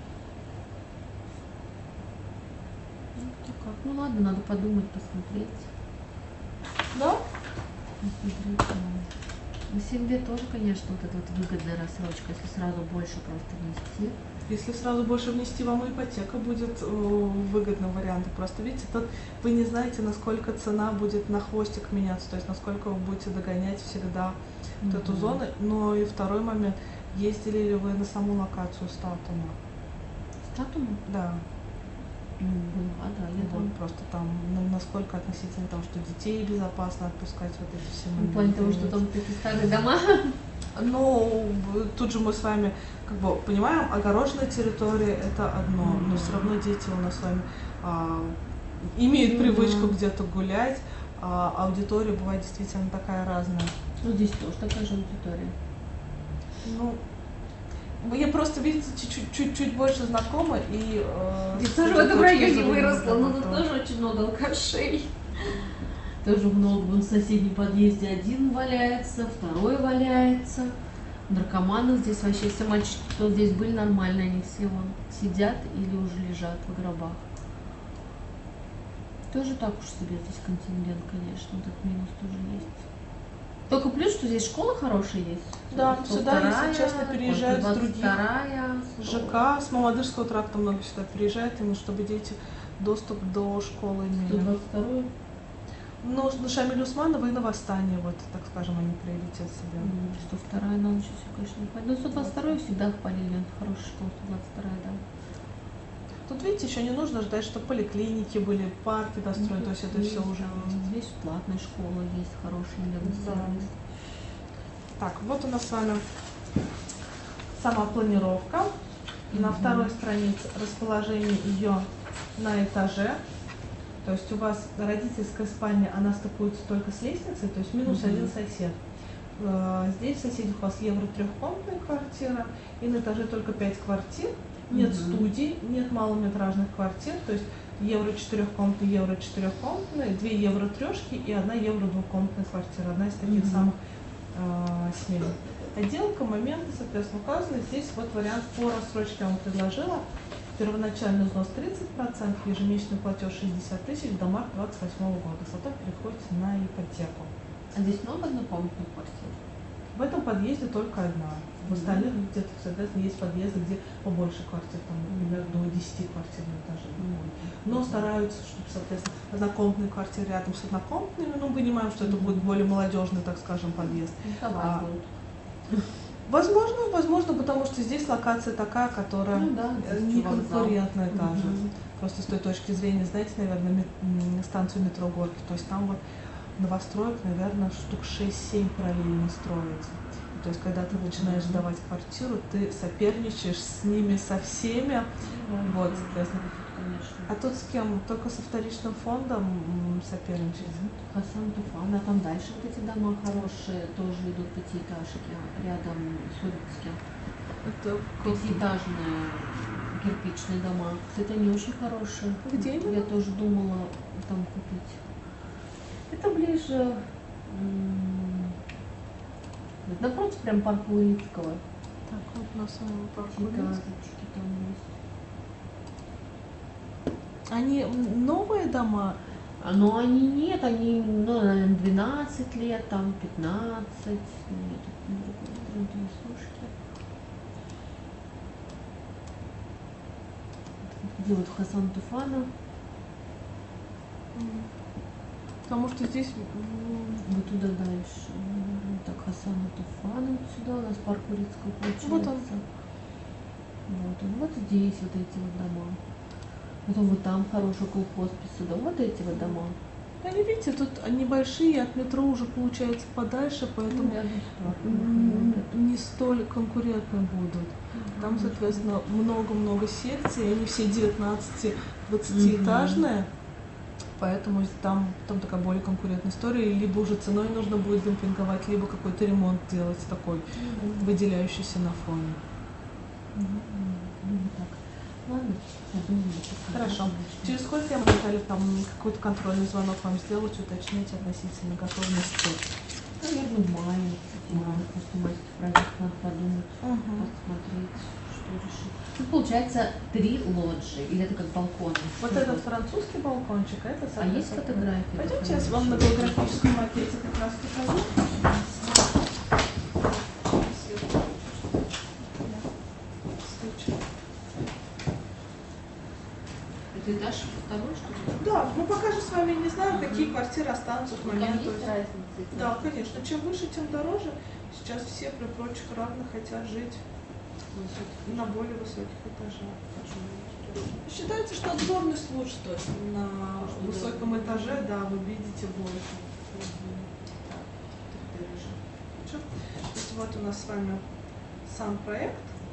Speaker 2: Ну, то как? Ну ладно, надо подумать, посмотреть.
Speaker 1: Да?
Speaker 2: Посмотреть, да. На 7 лет тоже, конечно, вот эта вот выгодная рассрочка, если сразу больше просто внести.
Speaker 1: Если сразу больше внести, вам и ипотека будет выгодным вариантом. Просто видите, тут вы не знаете, насколько цена будет на хвостик меняться, то есть насколько вы будете догонять всегда вот эту зону. Но и второй момент, ездили ли вы на саму локацию Статума?
Speaker 2: Статума?
Speaker 1: Да.
Speaker 2: Была, да, я
Speaker 1: Вот
Speaker 2: там.
Speaker 1: просто там, насколько относительно того, что детей безопасно отпускать, вот эти все
Speaker 2: В плане того, что там такие старые дома.
Speaker 1: Ну, тут же мы с вами как бы понимаем, огороженная территория это одно, но все равно дети у нас с вами имеют привычку где-то гулять, а аудитория бывает действительно такая разная.
Speaker 2: Ну, здесь тоже такая же аудитория.
Speaker 1: Ну, я просто, видите, чуть больше знакома и...
Speaker 2: Я тоже в этом районе выросла, но тут тоже очень много алкашей. Тоже много, вон в соседнем подъезде один валяется, второй валяется. Наркоманы здесь вообще, все мальчики, кто здесь были, нормально, они все вон сидят или уже лежат в гробах. Тоже так уж себе здесь контингент, конечно, этот минус тоже есть. Только плюс, что здесь школа хорошая есть.
Speaker 1: Да, сюда, если честно, переезжают с других
Speaker 2: 22-я,
Speaker 1: ЖК, с Мамадышского тракта много сюда переезжают, именно чтобы дети доступ до школы имели.
Speaker 2: 122-ю.
Speaker 1: Ну, на Шамиль Усманова и на Восстание, вот, так скажем, они приоритет себе.
Speaker 2: 102-я нам сейчас все, конечно, не хватит. Но 122-ю всегда хвалили, хорошая школа, 122-я, да.
Speaker 1: Тут, видите, еще не нужно ждать, чтобы поликлиники были, парки достроены, то есть это все уже есть.
Speaker 2: Здесь платная школа есть, хороший сервис.
Speaker 1: Так, вот у нас с вами сама планировка. На второй странице расположение ее на этаже. То есть у вас родительская спальня, она стыкуется только с лестницей, то есть минус один сосед. Здесь в соседях у вас евро трехкомнатная квартира, и на этаже только 5 квартир, нет студий, нет малометражных квартир, то есть евро четырехкомнатная, евро четырехкомнатная, 2 евро трешки и 1 евро двухкомнатная квартира, одна из таких самых смелых. Отделка, моменты, соответственно, указаны. Здесь вот вариант по рассрочке я вам предложила. Первоначальный взнос 30%, ежемесячный платеж 60 тысяч до марта 2028 года. Зато переходите на ипотеку.
Speaker 2: А здесь много однокомнатных квартир?
Speaker 1: В этом подъезде только одна. В остальных где-то, соответственно, есть подъезды, где побольше квартир, там, например, до 10 квартир на этаже. Но стараются, чтобы, соответственно, однокомнатные квартиры рядом с однокомнатными. Ну, мы понимаем, что это будет более молодежный, так скажем, подъезд. Возможно, потому что здесь локация такая, которая не конкурентная даже. Просто с той точки зрения, знаете, наверное, станцию метро Горки. То есть там вот новостроек, наверное, штук 6-7 параллельно строится. То есть, когда ты начинаешь сдавать квартиру, ты соперничаешь с ними, со всеми. Вот, соответственно. А тут с кем? Только со вторичным фондом соперничать?
Speaker 2: Хасан Туфан, а там дальше вот эти дома хорошие, тоже идут пятиэтажки, рядом с Урицким.
Speaker 1: Это
Speaker 2: пятиэтажные кирпичные дома. Кстати, они очень хорошие.
Speaker 1: Где именно?
Speaker 2: Я тоже думала там купить. Это ближе, напротив прям парка Урицкого.
Speaker 1: Так, вот у нас с вами парк Урицкого.
Speaker 2: Пятиэтажечки там есть.
Speaker 1: Они новые дома?
Speaker 2: Но они нет, они, ну, наверное, 12 лет, там 15. Нет, где вот Хасан Туфана?
Speaker 1: Потому что здесь
Speaker 2: вот туда дальше. Так, Хасана Туфана вот сюда, у нас парк Урицкого получается.
Speaker 1: Вот он.
Speaker 2: Вот здесь вот эти вот дома. Потом вот там хороший колхозпис, сюда вот эти вот дома.
Speaker 1: Они, видите, тут они большие, от метро уже получается подальше, поэтому не столь конкурентны будут. Там, соответственно, много-много секций, они все 19-20-этажные, поэтому там такая более конкурентная история. Lибо уже ценой нужно будет демпинговать, либо какой-то ремонт делать такой, выделяющийся на фоне.
Speaker 2: Ладно, я думаю,
Speaker 1: хорошо. Через сколько я могу там какой-то контрольный звонок вам сделать, уточнить относительно готовности?
Speaker 2: Наверное, в мае. Просто майский проект надо подумать, посмотреть, что решить. Тут получается 3 лоджии, или это как балкон?
Speaker 1: Вот этот французский балкончик, это
Speaker 2: А есть фотографии?
Speaker 1: Пойдемте, я вам на географическом макете как раз покажу.
Speaker 2: Этаж второй, что ли?
Speaker 1: Да, мы пока же с вами не знаем, какие квартиры останутся к моменту.
Speaker 2: Есть разница?
Speaker 1: Да, конечно. Чем выше, тем дороже. Сейчас все при прочих равных хотят жить на более высоких этажах. Считается, что обзорность лучше, то есть на высоком этаже, да, вы видите больше. То есть вот у нас с вами сам проект.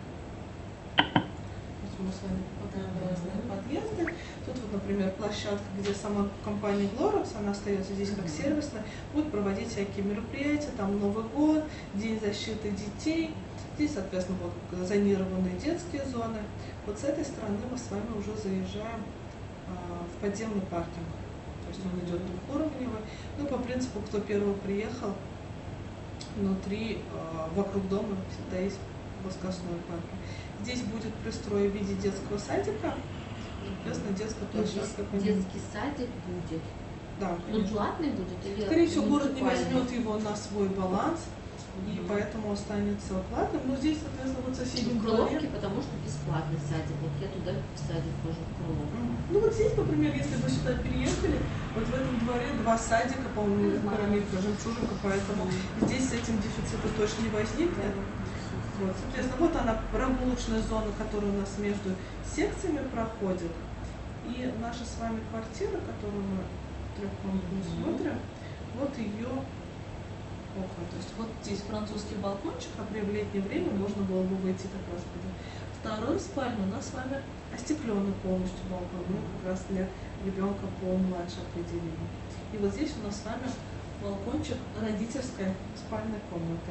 Speaker 1: Мы с вами показываем разные подъезды. Тут вот, например, площадка, где сама компания Glorux, она остается здесь как сервисная, будет проводить всякие мероприятия, там Новый год, День защиты детей. Здесь, соответственно, вот зонированные детские зоны. Вот с этой стороны мы с вами уже заезжаем в подземный паркинг. То есть он идет двухуровневый. Ну, по принципу, кто первый приехал, внутри, вокруг дома всегда есть плоскостной паркинг. Здесь будет пристрой в виде детского садика, соответственно, детская площадка.
Speaker 2: Детский садик будет?
Speaker 1: Да,
Speaker 2: он платный будет? Или
Speaker 1: скорее всего, город не возьмет его на свой баланс, и поэтому останется платным. Но здесь, соответственно, вот соседнем
Speaker 2: дворе. Потому что бесплатный садик. Вот я туда в садик хожу, в Крыловку.
Speaker 1: Ну вот здесь, например, если вы сюда переехали, вот в этом дворе 2 садика, по-моему, Карамелька, Жемчужинка, поэтому здесь с этим дефицита точно не возникнет. Вот, соответственно, вот она, прогулочная зона, которая у нас между секциями проходит. И наша с вами квартира, которую мы трехкомнатную смотрим, вот ее окна. То есть вот здесь французский балкончик, а в летнее время можно было бы выйти как раз туда. Вторую спальню у нас с вами остекленный полностью балкон, ну, как раз для ребенка помладше определения. И вот здесь у нас с вами балкончик, родительская спальная комната.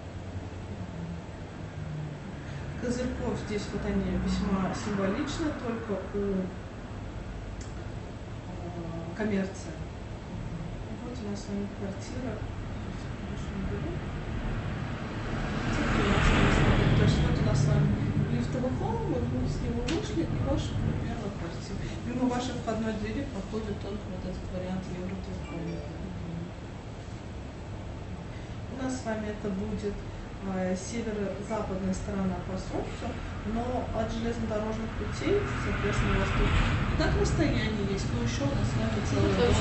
Speaker 1: Козырьков здесь вот они весьма символичны, только у коммерции. Вот у нас с вами квартира. То есть вот у нас с вами лифтовый холл, мы с него вышли, и ваша первая квартира. Мимо вашей входной двери проходит только вот этот вариант евротуркомнаты. У нас с вами это будет северо-западная сторона посольства, но от железнодорожных путей, соответственно, у вас тут и так расстояние есть, но еще у нас с вами целый дом.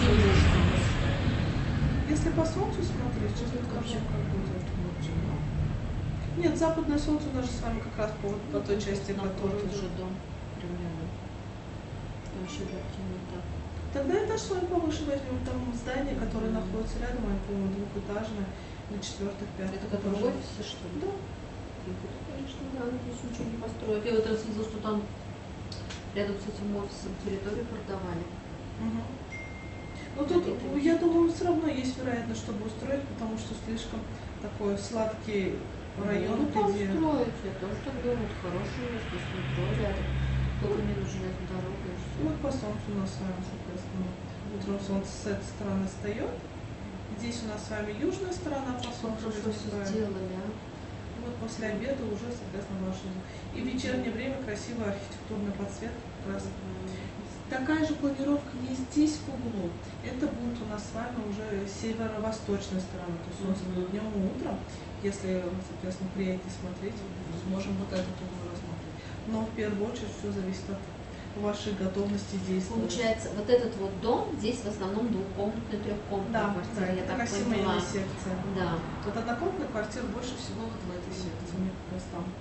Speaker 1: Если по солнцу смотреть, сейчас покажу, как будет. Нет, западное солнце у нас же с вами как раз по той части, которая
Speaker 2: уже дом прям рядом. Вообще так.
Speaker 1: Тогда этаж с вами повыше возьмем. Там здание, которое находится рядом, они, по-моему, двухэтажное, на 4-5.
Speaker 2: Это как в офисе, что ли?
Speaker 1: Да.
Speaker 2: Конечно, да, здесь ничего не построят. Я вот раз видела, что там рядом с этим офисом территорию продавали.
Speaker 1: Ну тут, я думаю, все равно есть вероятность, чтобы устроить, потому что слишком такой сладкий район,
Speaker 2: Ну, там
Speaker 1: где...
Speaker 2: строить, я тоже так думаю, это хорошее место, с метро рядом. Только мне нужна дорога и все.
Speaker 1: Вот по солнцу у нас с вами, соответственно, утром солнце с этой стороны встает. Здесь у нас с вами южная сторона по солнцу.
Speaker 2: Хорошо все сделали, а?
Speaker 1: Вот после обеда уже, соответственно, ваше. И в вечернее время красивая архитектурная подсветка. Такая же планировка есть здесь в углу. Это будет у нас с вами уже северо-восточная сторона. То есть у нас будет днем и утром. Если, соответственно, приедете смотреть, сможем вот этот угол рассмотреть. Но в первую очередь все зависит от вашей готовности действовать.
Speaker 2: Получается, вот этот вот дом, здесь в основном двухкомнатная, трехкомнатная квартира, я так
Speaker 1: такая
Speaker 2: поняла.
Speaker 1: семейная секция.
Speaker 2: Да.
Speaker 1: Вот однокомнатная квартира больше всего вот в этой секции. Мне как раз там.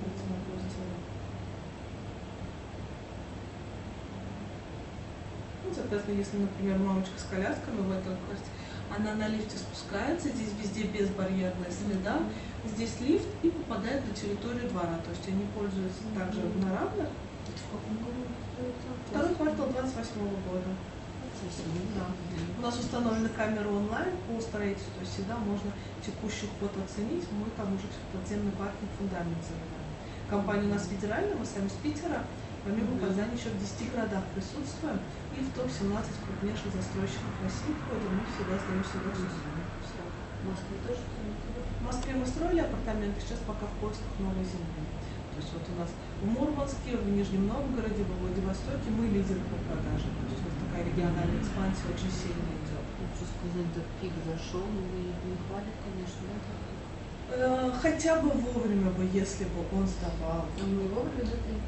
Speaker 1: Ну, соответственно, если, например, мамочка с колясками в этом квартире, она на лифте спускается, здесь везде безбарьерная среда, здесь лифт и попадает на территорию двора, то есть они пользуются также на равных.
Speaker 2: В каком году строится?
Speaker 1: Второй квартал 28-го года. Да. У нас установлены камеры онлайн по строительству, то есть всегда можно текущий ход оценить, мы там уже подземный паркинг, фундамент заливаем. Компания у нас федеральная, мы сами с Питера, помимо Казани еще в 10 городах присутствуем, и в топ-17 крупнейших застройщиков России входим, мы всегда сдаемся до
Speaker 2: В Москве тоже?
Speaker 1: В Москве мы строили апартаменты, сейчас пока в поисках новой земли. То есть вот у нас в Мурманске, в Нижнем Новгороде, во Владивостоке мы лидеры по продаже. То есть вот такая региональная экспансия очень сильно идет.
Speaker 2: Хочу сказать, да, пик зашел, но не хвалит, конечно, да?
Speaker 1: Хотя бы вовремя бы, если бы он сдавал.
Speaker 2: Он не вовремя, да, ты?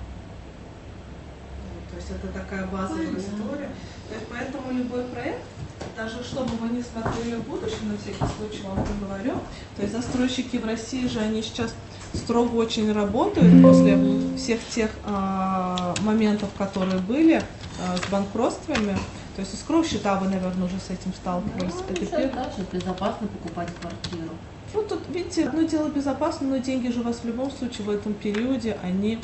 Speaker 1: То есть это такая базовая история. То есть поэтому любой проект, даже чтобы вы не смотрели в будущем, на всякий случай вам говорю, то есть застройщики в России же, они сейчас строго очень работают после всех тех моментов, которые были с банкротствами. То есть искру счета вы, наверное, уже с этим сталкивались.
Speaker 2: Да, сейчас безопасно покупать квартиру.
Speaker 1: Ну, тут, видите, одно дело безопасно, но деньги же у вас в любом случае в этом периоде, они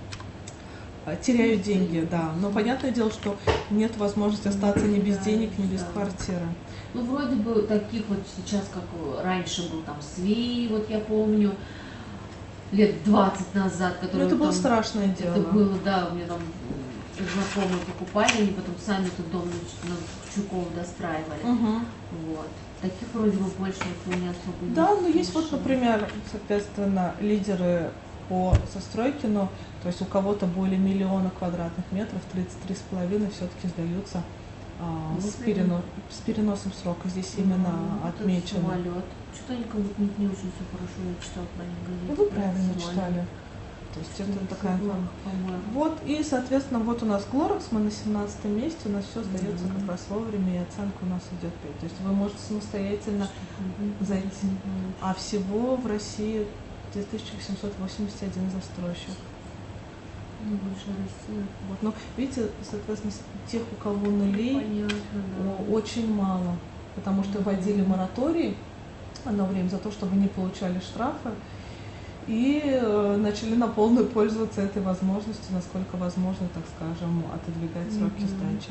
Speaker 1: теряют деньги, да. Но понятное дело, что нет возможности остаться ни без денег, ни без квартиры.
Speaker 2: Ну, вроде бы таких вот сейчас, как раньше был там СВИ, вот я помню, лет 20 назад, который...
Speaker 1: Ну, это было
Speaker 2: там,
Speaker 1: страшное дело.
Speaker 2: Это было, да, у меня там знакомые покупали, они потом сами этот дом на Чукова достраивали. Вот. Таких вроде бы больше не особо нет.
Speaker 1: Да, но есть вот, например, соответственно, лидеры по застройке, но то есть у кого-то более 1 миллиона квадратных метров, 33,5 все-таки сдаются с переносом срока. Здесь именно отмечено.
Speaker 2: Самолет. Что-то они как будто не очень все хорошо, я читала про них газеты.
Speaker 1: Ну, вы правильно читали. То есть это такая информация. Вот, и, соответственно, вот у нас Глоракс, мы на 17 месте, у нас все сдается как раз вовремя, и оценка у нас идет 5. То есть вы можете самостоятельно зайти. А всего в России 2881 застройщик.
Speaker 2: Ну, больше России.
Speaker 1: Вот. Но видите, соответственно, тех, у кого нулей,
Speaker 2: Понятно,
Speaker 1: очень мало. Потому что вводили мораторий одно время за то, чтобы не получали штрафы. И начали на полную пользоваться этой возможностью, насколько возможно, так скажем, отодвигать сроки сдачи.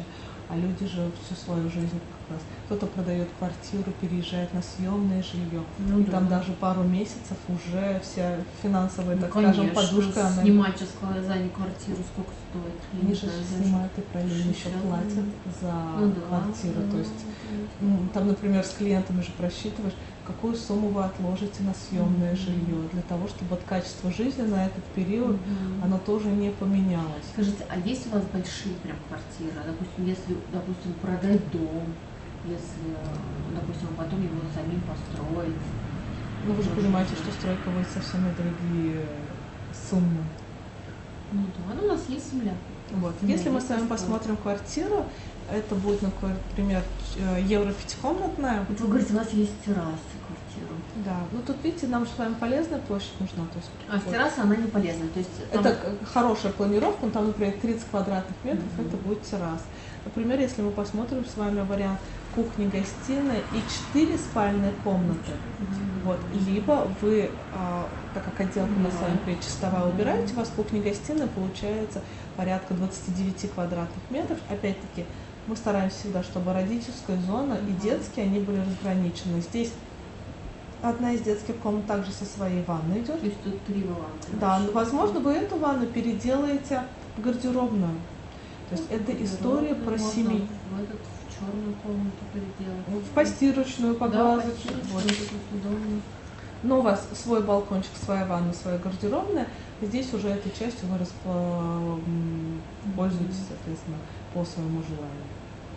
Speaker 1: А люди же всю свою жизнь как раз. Кто-то продает квартиру, переезжает на съемное жилье.
Speaker 2: Ну
Speaker 1: И
Speaker 2: да.
Speaker 1: там даже пару месяцев уже вся финансовая,
Speaker 2: Ну,
Speaker 1: так скажем,
Speaker 2: конечно,
Speaker 1: подушка, она...
Speaker 2: снимать сейчас за квартиру сколько стоит? Я
Speaker 1: Они
Speaker 2: не
Speaker 1: же
Speaker 2: знаю, даже.
Speaker 1: снимают и параллельно еще
Speaker 2: 60.
Speaker 1: платят за
Speaker 2: Ну да,
Speaker 1: квартиру.
Speaker 2: да,
Speaker 1: То есть
Speaker 2: конечно.
Speaker 1: там, например, с клиентами же просчитываешь, какую сумму вы отложите на съемное жилье, для того, чтобы вот качество жизни на этот период, оно тоже не поменялось.
Speaker 2: Скажите, а есть у вас большие прям квартиры? Допустим, если, допустим, продать дом, если, допустим, потом его самим построить.
Speaker 1: Ну вы же
Speaker 2: Может,
Speaker 1: понимаете,
Speaker 2: да.
Speaker 1: что стройка будет совсем на другие суммы.
Speaker 2: Ну да, ну у нас есть земля.
Speaker 1: Вот.
Speaker 2: Земля
Speaker 1: Если мы
Speaker 2: есть,
Speaker 1: с вами
Speaker 2: построить.
Speaker 1: посмотрим квартиру, это будет, например, евро пятикомнатная.
Speaker 2: Вот вы говорите, у вас есть терраса квартира.
Speaker 1: Да, ну тут видите, нам же с вами полезная площадь нужна. То есть,
Speaker 2: А
Speaker 1: вот.
Speaker 2: терраса, она не полезна. То есть там...
Speaker 1: Это хорошая планировка, ну, там, например, 30 квадратных метров, это будет терраса. Например, если мы посмотрим с вами вариант кухни-гостиная и 4 спальные комнаты, вот, либо вы, так как отделка у нас с вами чистовая, убираете, у вас кухня-гостиная получается порядка 29 квадратных метров. Опять-таки, мы стараемся всегда, чтобы родительская зона и детские, они были разграничены. Здесь одна из детских комнат также со своей ванной идет.
Speaker 2: То есть тут 3 ванны.
Speaker 1: Да, но, возможно, вы эту ванну переделаете в гардеробную. То есть это история про семью.
Speaker 2: В черную комнату переделать.
Speaker 1: В постирочную, поглазать.
Speaker 2: Да,
Speaker 1: Вот.
Speaker 2: удобно.
Speaker 1: Но у вас свой балкончик, своя ванна, своя гардеробная. Здесь уже этой частью вы пользуетесь, соответственно, по своему желанию.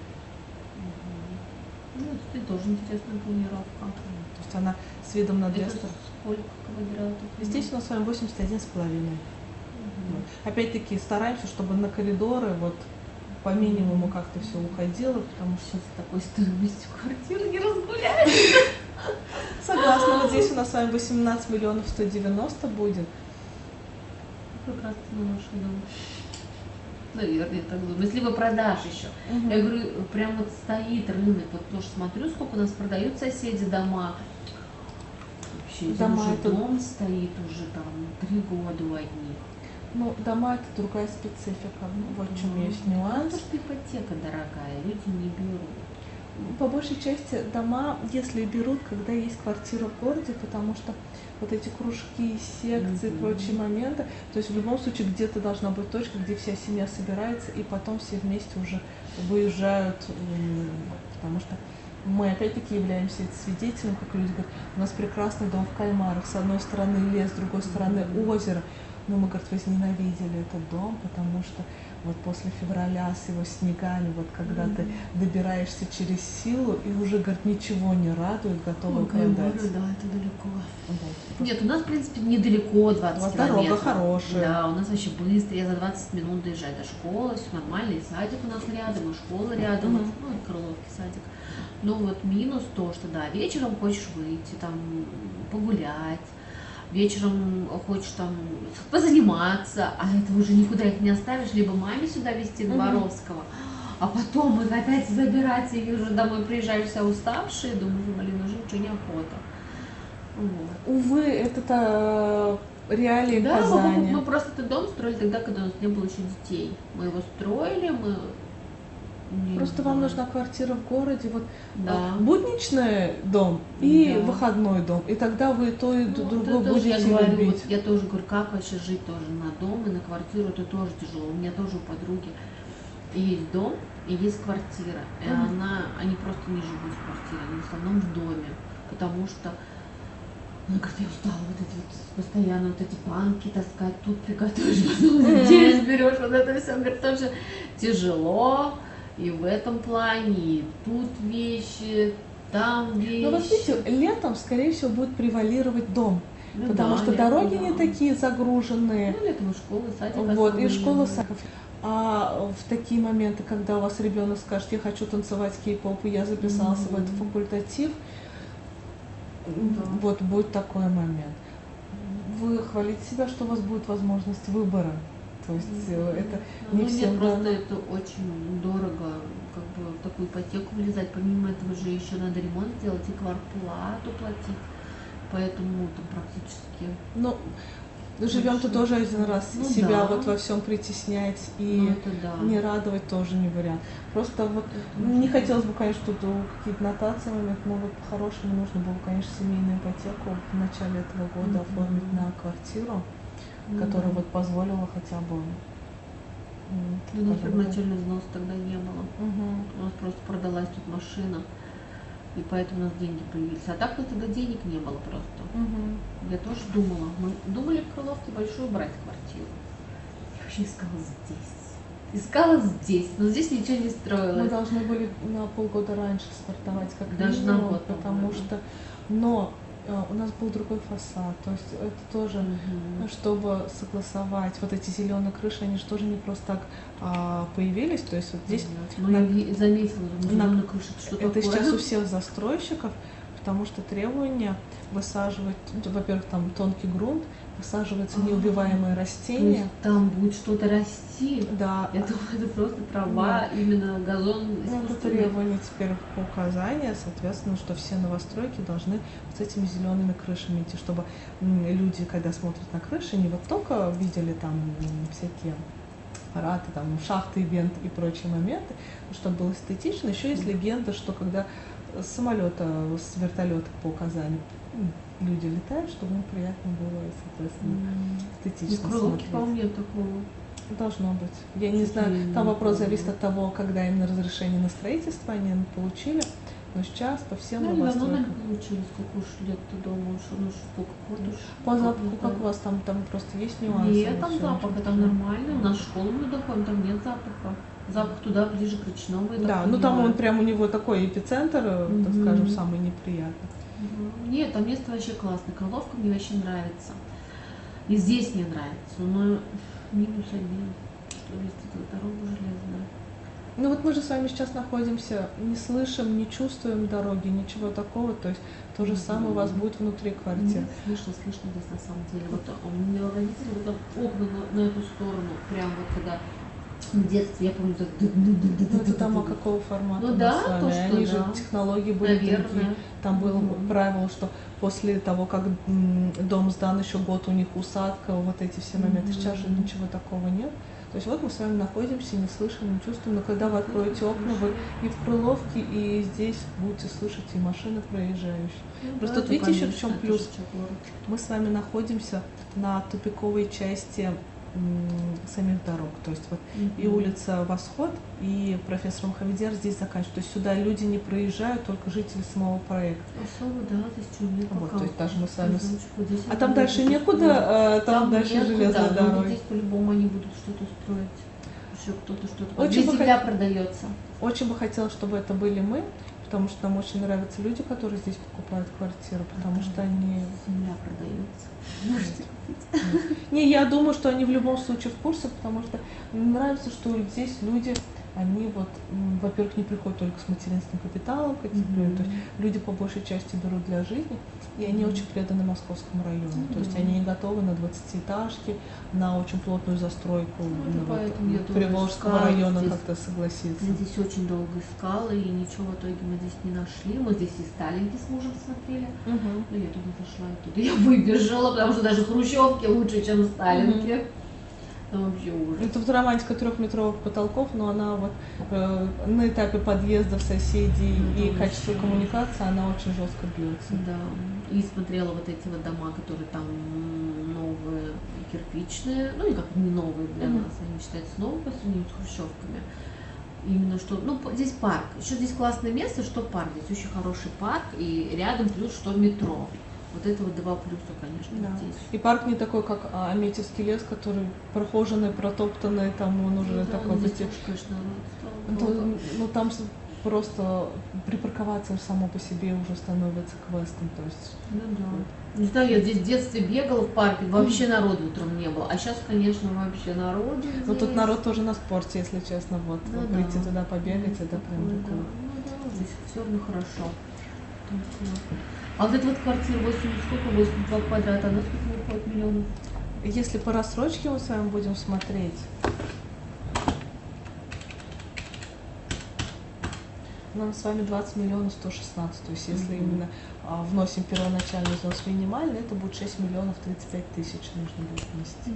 Speaker 2: Ну, это тоже интересная планировка.
Speaker 1: То есть она с видом на две
Speaker 2: Это
Speaker 1: стороны.
Speaker 2: сколько квадратов?
Speaker 1: Здесь у нас с вами 81,5. Вот. Опять-таки стараемся, чтобы на коридоры вот по минимуму как-то все уходило, потому что
Speaker 2: Сейчас с такой стоимостью квартиры не разгуляешь.
Speaker 1: согласна, вот здесь у нас с вами 18 миллионов 190 будет.
Speaker 2: Прекрасно на ваш дом. Наверное, я так думаю. Если вы продашь еще. Я говорю, прям вот стоит рынок. Вот тоже смотрю, сколько у нас продают соседи дома. Вообще,
Speaker 1: Дома
Speaker 2: уже
Speaker 1: это-
Speaker 2: дом стоит уже там 3 года у одних.
Speaker 1: Ну, дома это другая специфика. Вот в чем есть
Speaker 2: Ну,
Speaker 1: нюанс.
Speaker 2: потому что ипотека дорогая, люди не берут.
Speaker 1: По большей части дома, если берут, когда есть квартира в городе, потому что вот эти кружки, секции и прочие моменты, то есть в любом случае где-то должна быть точка, где вся семья собирается, и потом все вместе уже выезжают, потому что мы опять-таки являемся свидетелем, как люди говорят, у нас прекрасный дом в Кальмарах, с одной стороны лес, с другой стороны озеро. Но мы, говорит, возненавидели этот дом, потому что вот после февраля с его снегами, вот когда ты добираешься через силу, и уже, говорит, ничего не радует, готовы продать.
Speaker 2: Да, это далеко.
Speaker 1: Вот.
Speaker 2: Нет, у нас, в принципе, недалеко, 20
Speaker 1: У вас
Speaker 2: километров.
Speaker 1: дорога хорошая.
Speaker 2: Да, у нас вообще быстро, я за 20 минут доезжаю до школы, все нормально, и садик у нас рядом, и школа рядом, ну, и Крыловки садик. Но вот минус то, что, да, вечером хочешь выйти, там, погулять, вечером хочешь там позаниматься, а это уже никуда их не оставишь, либо маме сюда везти Дворовского, а потом их опять забирать, и уже домой приезжаешь вся уставшая, думаю, блин, уже ничего неохота. Вот.
Speaker 1: Увы, это реалии
Speaker 2: Да,
Speaker 1: Казани.
Speaker 2: мы просто этот дом строили тогда, когда у нас не было еще детей. Мы его строили, мы...
Speaker 1: Просто вам нужна квартира в городе, вот
Speaker 2: Да.
Speaker 1: будничный дом и
Speaker 2: Да.
Speaker 1: выходной дом, и тогда вы то и другое
Speaker 2: это тоже я
Speaker 1: будете
Speaker 2: говорю,
Speaker 1: любить.
Speaker 2: вот я тоже говорю, как вообще жить тоже на дом и на квартиру, это тоже тяжело. У меня тоже у подруги и есть дом, и есть квартира. И они просто не живут в квартире, они в основном в доме, потому что она говорит, я устала вот эти вот постоянно вот эти банки таскать, тут приготовишь, потом здесь берешь, вот это все, говорит, тоже тяжело. И в этом плане, и тут вещи, там вещи.
Speaker 1: Но вот видите, летом, скорее всего, будет превалировать дом,
Speaker 2: Ну
Speaker 1: потому
Speaker 2: да,
Speaker 1: что
Speaker 2: летом,
Speaker 1: дороги
Speaker 2: да.
Speaker 1: не такие загруженные.
Speaker 2: Ну, летом и школа, и садик.
Speaker 1: Вот, и
Speaker 2: особенно.
Speaker 1: школа садиков. А в такие моменты, когда у вас ребенок скажет, я хочу танцевать кей-поп, и я записался в этот факультатив, вот будет такой момент. Вы хвалите себя, что у вас будет возможность выбора. То есть это не всем
Speaker 2: Нет, просто
Speaker 1: дано.
Speaker 2: это очень дорого, как бы в такую ипотеку влезать. Помимо этого же еще надо ремонт делать и квартплату платить. Поэтому там практически...
Speaker 1: Ну, Живем-то
Speaker 2: Хорошо.
Speaker 1: тоже один раз,
Speaker 2: Ну
Speaker 1: себя
Speaker 2: да.
Speaker 1: вот во всем притеснять
Speaker 2: Ну,
Speaker 1: и
Speaker 2: это да.
Speaker 1: не радовать тоже не вариант. Просто вот
Speaker 2: Это
Speaker 1: не
Speaker 2: очень
Speaker 1: хотелось бы, конечно, тут какие-то нотации момент, но вот по-хорошему нужно было, конечно, семейную ипотеку в начале этого года оформить на квартиру, которая вот позволила хотя бы,
Speaker 2: У нас
Speaker 1: скажем,
Speaker 2: первоначального взноса тогда не было.
Speaker 1: Мгм.
Speaker 2: У нас просто продалась тут машина, и поэтому у нас деньги появились. А так-то тогда денег не было просто.
Speaker 1: Мгм.
Speaker 2: Я тоже думала. Мы думали в Крыловке большую брать квартиру. Я вообще искала здесь. Искала здесь, но здесь ничего не
Speaker 1: Мы
Speaker 2: строилось.
Speaker 1: должны были на полгода раньше стартовать как
Speaker 2: Даже на
Speaker 1: минимум,
Speaker 2: год,
Speaker 1: потому
Speaker 2: по-моему.
Speaker 1: что, но у нас был другой фасад, то есть это тоже, чтобы согласовать вот эти зеленые крыши, они же тоже не просто так появились, то есть вот здесь
Speaker 2: Ну, я заметила, зеленая крыша, это что
Speaker 1: это
Speaker 2: такое?
Speaker 1: сейчас у всех застройщиков, потому что требования высаживать, во-первых, там тонкий грунт, высаживаются неубиваемые
Speaker 2: То
Speaker 1: растения.
Speaker 2: есть там будет что-то расти.
Speaker 1: Да,
Speaker 2: Я думаю, это просто трава, именно газон
Speaker 1: это
Speaker 2: искусственный.
Speaker 1: требование теперь по указанию, соответственно, что все новостройки должны с этими зелеными крышами идти, чтобы люди, когда смотрят на крыши, не вот только видели там всякие аппараты, там шахты, вент и прочие моменты, чтобы было эстетично. Еще есть легенда, что когда с самолета, с вертолета по указанию люди летают, чтобы им приятно было, соответственно,
Speaker 2: В
Speaker 1: эстетично
Speaker 2: Крыловке,
Speaker 1: смотреть.
Speaker 2: по-моему, нет такого.
Speaker 1: Должно быть. Я не знаю, там вопрос зависит от того, когда именно разрешение на строительство они получили, но сейчас по всем
Speaker 2: Ну, давно,
Speaker 1: новостройкам.
Speaker 2: наверное, получили, сколько уж лет-то дома, ну, сколько год уж.
Speaker 1: По запаху,
Speaker 2: Не
Speaker 1: как
Speaker 2: знаю.
Speaker 1: у вас там просто есть нюансы?
Speaker 2: Нет, там
Speaker 1: Всё
Speaker 2: запах,
Speaker 1: очень
Speaker 2: там
Speaker 1: хорошо.
Speaker 2: нормально. У нас в школу мы доходим, там нет запаха. Запах туда ближе к речному. я так
Speaker 1: Да, ну там
Speaker 2: понимаю.
Speaker 1: он прям у него такой эпицентр, так
Speaker 2: Мгм.
Speaker 1: скажем, самый неприятный.
Speaker 2: Нет, там место вообще классное. Крыловка мне вообще нравится. И здесь мне нравится. Но минус один, что действительно дорога железная.
Speaker 1: Ну вот мы же с вами сейчас находимся, не слышим, не чувствуем дороги, ничего такого, то есть то же самое у вас будет внутри квартиры.
Speaker 2: Слышно здесь на самом деле. Вот у меня родители, вот там окна на эту сторону, прям вот когда в детстве, я помню, так...
Speaker 1: Ну это дома какого формата
Speaker 2: Ну
Speaker 1: у
Speaker 2: да,
Speaker 1: нас с вами?
Speaker 2: то, что
Speaker 1: Они же,
Speaker 2: да.
Speaker 1: технологии были другие.
Speaker 2: Наверное.
Speaker 1: Там было правило, что после того, как дом сдан, еще год у них усадка, вот эти все моменты. Сейчас же ничего такого нет. То есть вот мы с вами находимся, не слышим, не чувствуем, но когда вы откроете окна, вы и в Крыловке, и здесь будете слышать и машины проезжающие. Просто тут видите еще в чем плюс? Мы с вами находимся на тупиковой части самих дорог. То есть вот и улица Восход, и профессор Мухамедьяр здесь заканчивают. То есть сюда люди не проезжают, только жители самого проекта.
Speaker 2: Особо, да, здесь что, нет
Speaker 1: Вот,
Speaker 2: пока.
Speaker 1: то есть даже мы с вами...
Speaker 2: Здесь
Speaker 1: А там
Speaker 2: они
Speaker 1: дальше
Speaker 2: будут
Speaker 1: некуда,
Speaker 2: строить.
Speaker 1: там дальше
Speaker 2: некуда,
Speaker 1: железная
Speaker 2: но
Speaker 1: дорога.
Speaker 2: здесь по-любому они будут что-то строить. Еще кто-то что-то.
Speaker 1: Очень
Speaker 2: Здесь
Speaker 1: бы
Speaker 2: земля продается.
Speaker 1: Очень бы хотелось, чтобы это были мы, потому что нам очень нравятся люди, которые здесь покупают квартиру, потому что они...
Speaker 2: Земля продается. Можете купить.
Speaker 1: Не, я думаю, что они в любом случае в курсе, потому что мне нравится, что здесь люди, они вот, во-первых, не приходят только с материнским капиталом, какие-то люди, то есть люди по большей части берут для жизни, и они очень преданы московскому району, то есть они не готовы на 20-этажки, на очень плотную застройку
Speaker 2: поэтому я тоже
Speaker 1: Приволжского
Speaker 2: искала
Speaker 1: района
Speaker 2: здесь.
Speaker 1: как-то согласиться.
Speaker 2: Я здесь очень долго искала, и ничего в итоге мы здесь не нашли. Мы здесь и Сталинки с мужем смотрели.
Speaker 1: Мгм.
Speaker 2: Но я туда зашла, и туда я выбежала, потому что даже хрущевки лучше, чем Сталинки. Там вообще ужас.
Speaker 1: Это вот романтика 3-метровых потолков, но она вот на этапе подъездов соседей и качество коммуникации, она очень жестко бьется.
Speaker 2: Да. И смотрела вот эти вот дома, которые там новые, кирпичные, ну и как не новые для нас, они считаются новыми по сравнению с хрущевками. Именно что, ну здесь парк, еще здесь классное место, что парк, здесь очень хороший парк, и рядом плюс что метро. Вот это вот 2 плюса, конечно,
Speaker 1: Да.
Speaker 2: здесь.
Speaker 1: И парк не такой, как Аметьевский лес, который прохоженный, протоптанный, там он уже
Speaker 2: Ну, да,
Speaker 1: такой
Speaker 2: здесь
Speaker 1: почти...
Speaker 2: тоже, конечно, народ стал много.
Speaker 1: Ну там просто припарковаться само по себе уже становится квестом, то есть...
Speaker 2: Ну да. Не знаю, я здесь в детстве бегала в парке, вообще народу утром не было. А сейчас, конечно, вообще народу здесь.
Speaker 1: Ну тут народ тоже на спорте, если честно, вот.
Speaker 2: Ну
Speaker 1: прийти
Speaker 2: да.
Speaker 1: туда побегать, это прям
Speaker 2: Такое, да.
Speaker 1: такое.
Speaker 2: Ну да, здесь все равно хорошо. А вот эта вот квартира 80, сколько? 82 квадрата, она сколько выходит миллионов?
Speaker 1: Если по рассрочке мы с вами будем смотреть, Нам с вами 20 миллионов 116. То есть если именно вносим первоначальный взнос минимальный, это будет 6 миллионов 35 тысяч нужно будет внести.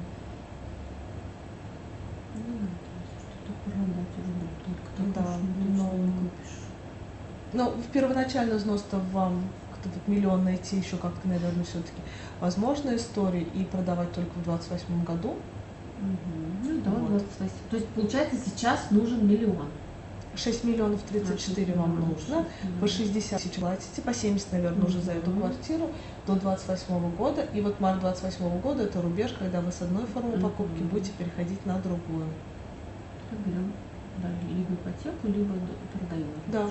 Speaker 1: Да, но в первоначальный взнос-то вам этот миллион найти еще как-то, наверное, все-таки возможна история и продавать только в 28 году.
Speaker 2: Ну да,
Speaker 1: Вот.
Speaker 2: 28. То есть получается сейчас нужен миллион.
Speaker 1: 6 миллионов 34 вам нужно, по 60 тысяч платите, по 70, наверное, уже за эту квартиру до 28 года. И вот март 28 года это рубеж, когда вы с одной формы покупки будете переходить на другую.
Speaker 2: Берем, да, либо ипотеку, либо продаем.
Speaker 1: Да.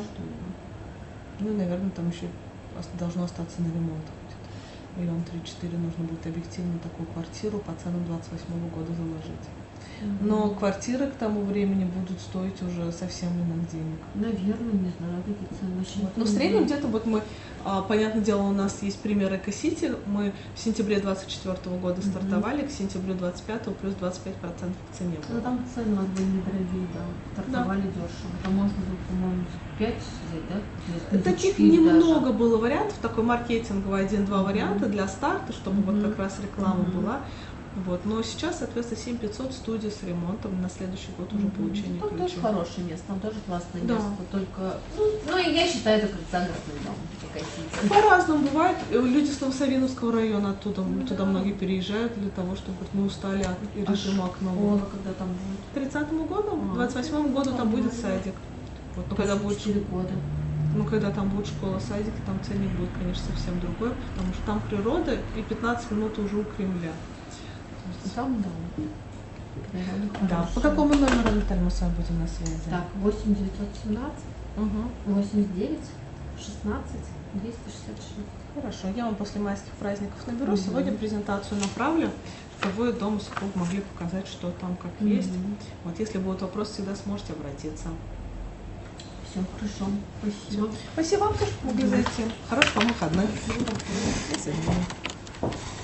Speaker 1: Ну и, наверное, там еще должно остаться на ремонт. Миллион 3-4 нужно будет объективно такую квартиру по ценам 28 года заложить. Но квартиры к тому времени будут стоить уже совсем иных денег.
Speaker 2: Наверное, не знаю, какие цены вообще.
Speaker 1: Но в среднем где-то вот мы, понятное дело, у нас есть пример Эко-Сити. Мы в сентябре 24 года стартовали, к сентябрю 25 плюс 25% к цене было.
Speaker 2: Ну там цены у нас были недорогие, да. Стартовали дешево. Там можно было, по-моему, 5 взять, да?
Speaker 1: Таких немного было вариантов, такой маркетинговый 1-2 варианта для старта, чтобы вот как раз реклама была. Вот. Но сейчас, соответственно, 7500 студия с ремонтом на следующий год уже получение
Speaker 2: там
Speaker 1: ключей.
Speaker 2: тоже хорошее место, там тоже классное
Speaker 1: Да.
Speaker 2: место, только, ну и я считаю, это как загородный дом, Эко-Сити.
Speaker 1: По-разному бывает. Люди с Новосавиновского района оттуда, туда многие переезжают для того, чтобы мы устали от режима окна.
Speaker 2: Школа когда там будет?
Speaker 1: К 30-му году, к 28-му году там будет садик. Вот, но когда будет
Speaker 2: 4 года.
Speaker 1: Ну, когда там будет школа, садик, там ценник будет, конечно, совсем другой, потому что там природа и 15 минут уже у Кремля.
Speaker 2: Там, да.
Speaker 1: Да. По какому номеру, Наталья, мы с вами будем на связи?
Speaker 2: Так, 8917,
Speaker 1: Угу.
Speaker 2: 89, 16, 266.
Speaker 1: Хорошо, я вам после майских праздников наберу. Сегодня презентацию направлю, чтобы вы дома супруг могли показать, что там как есть. Вот, если будут вопросы, всегда сможете обратиться.
Speaker 2: Все, хорошо. Спасибо.
Speaker 1: Спасибо вам, тоже могли зайти. Хороших вам выходных. До свидания.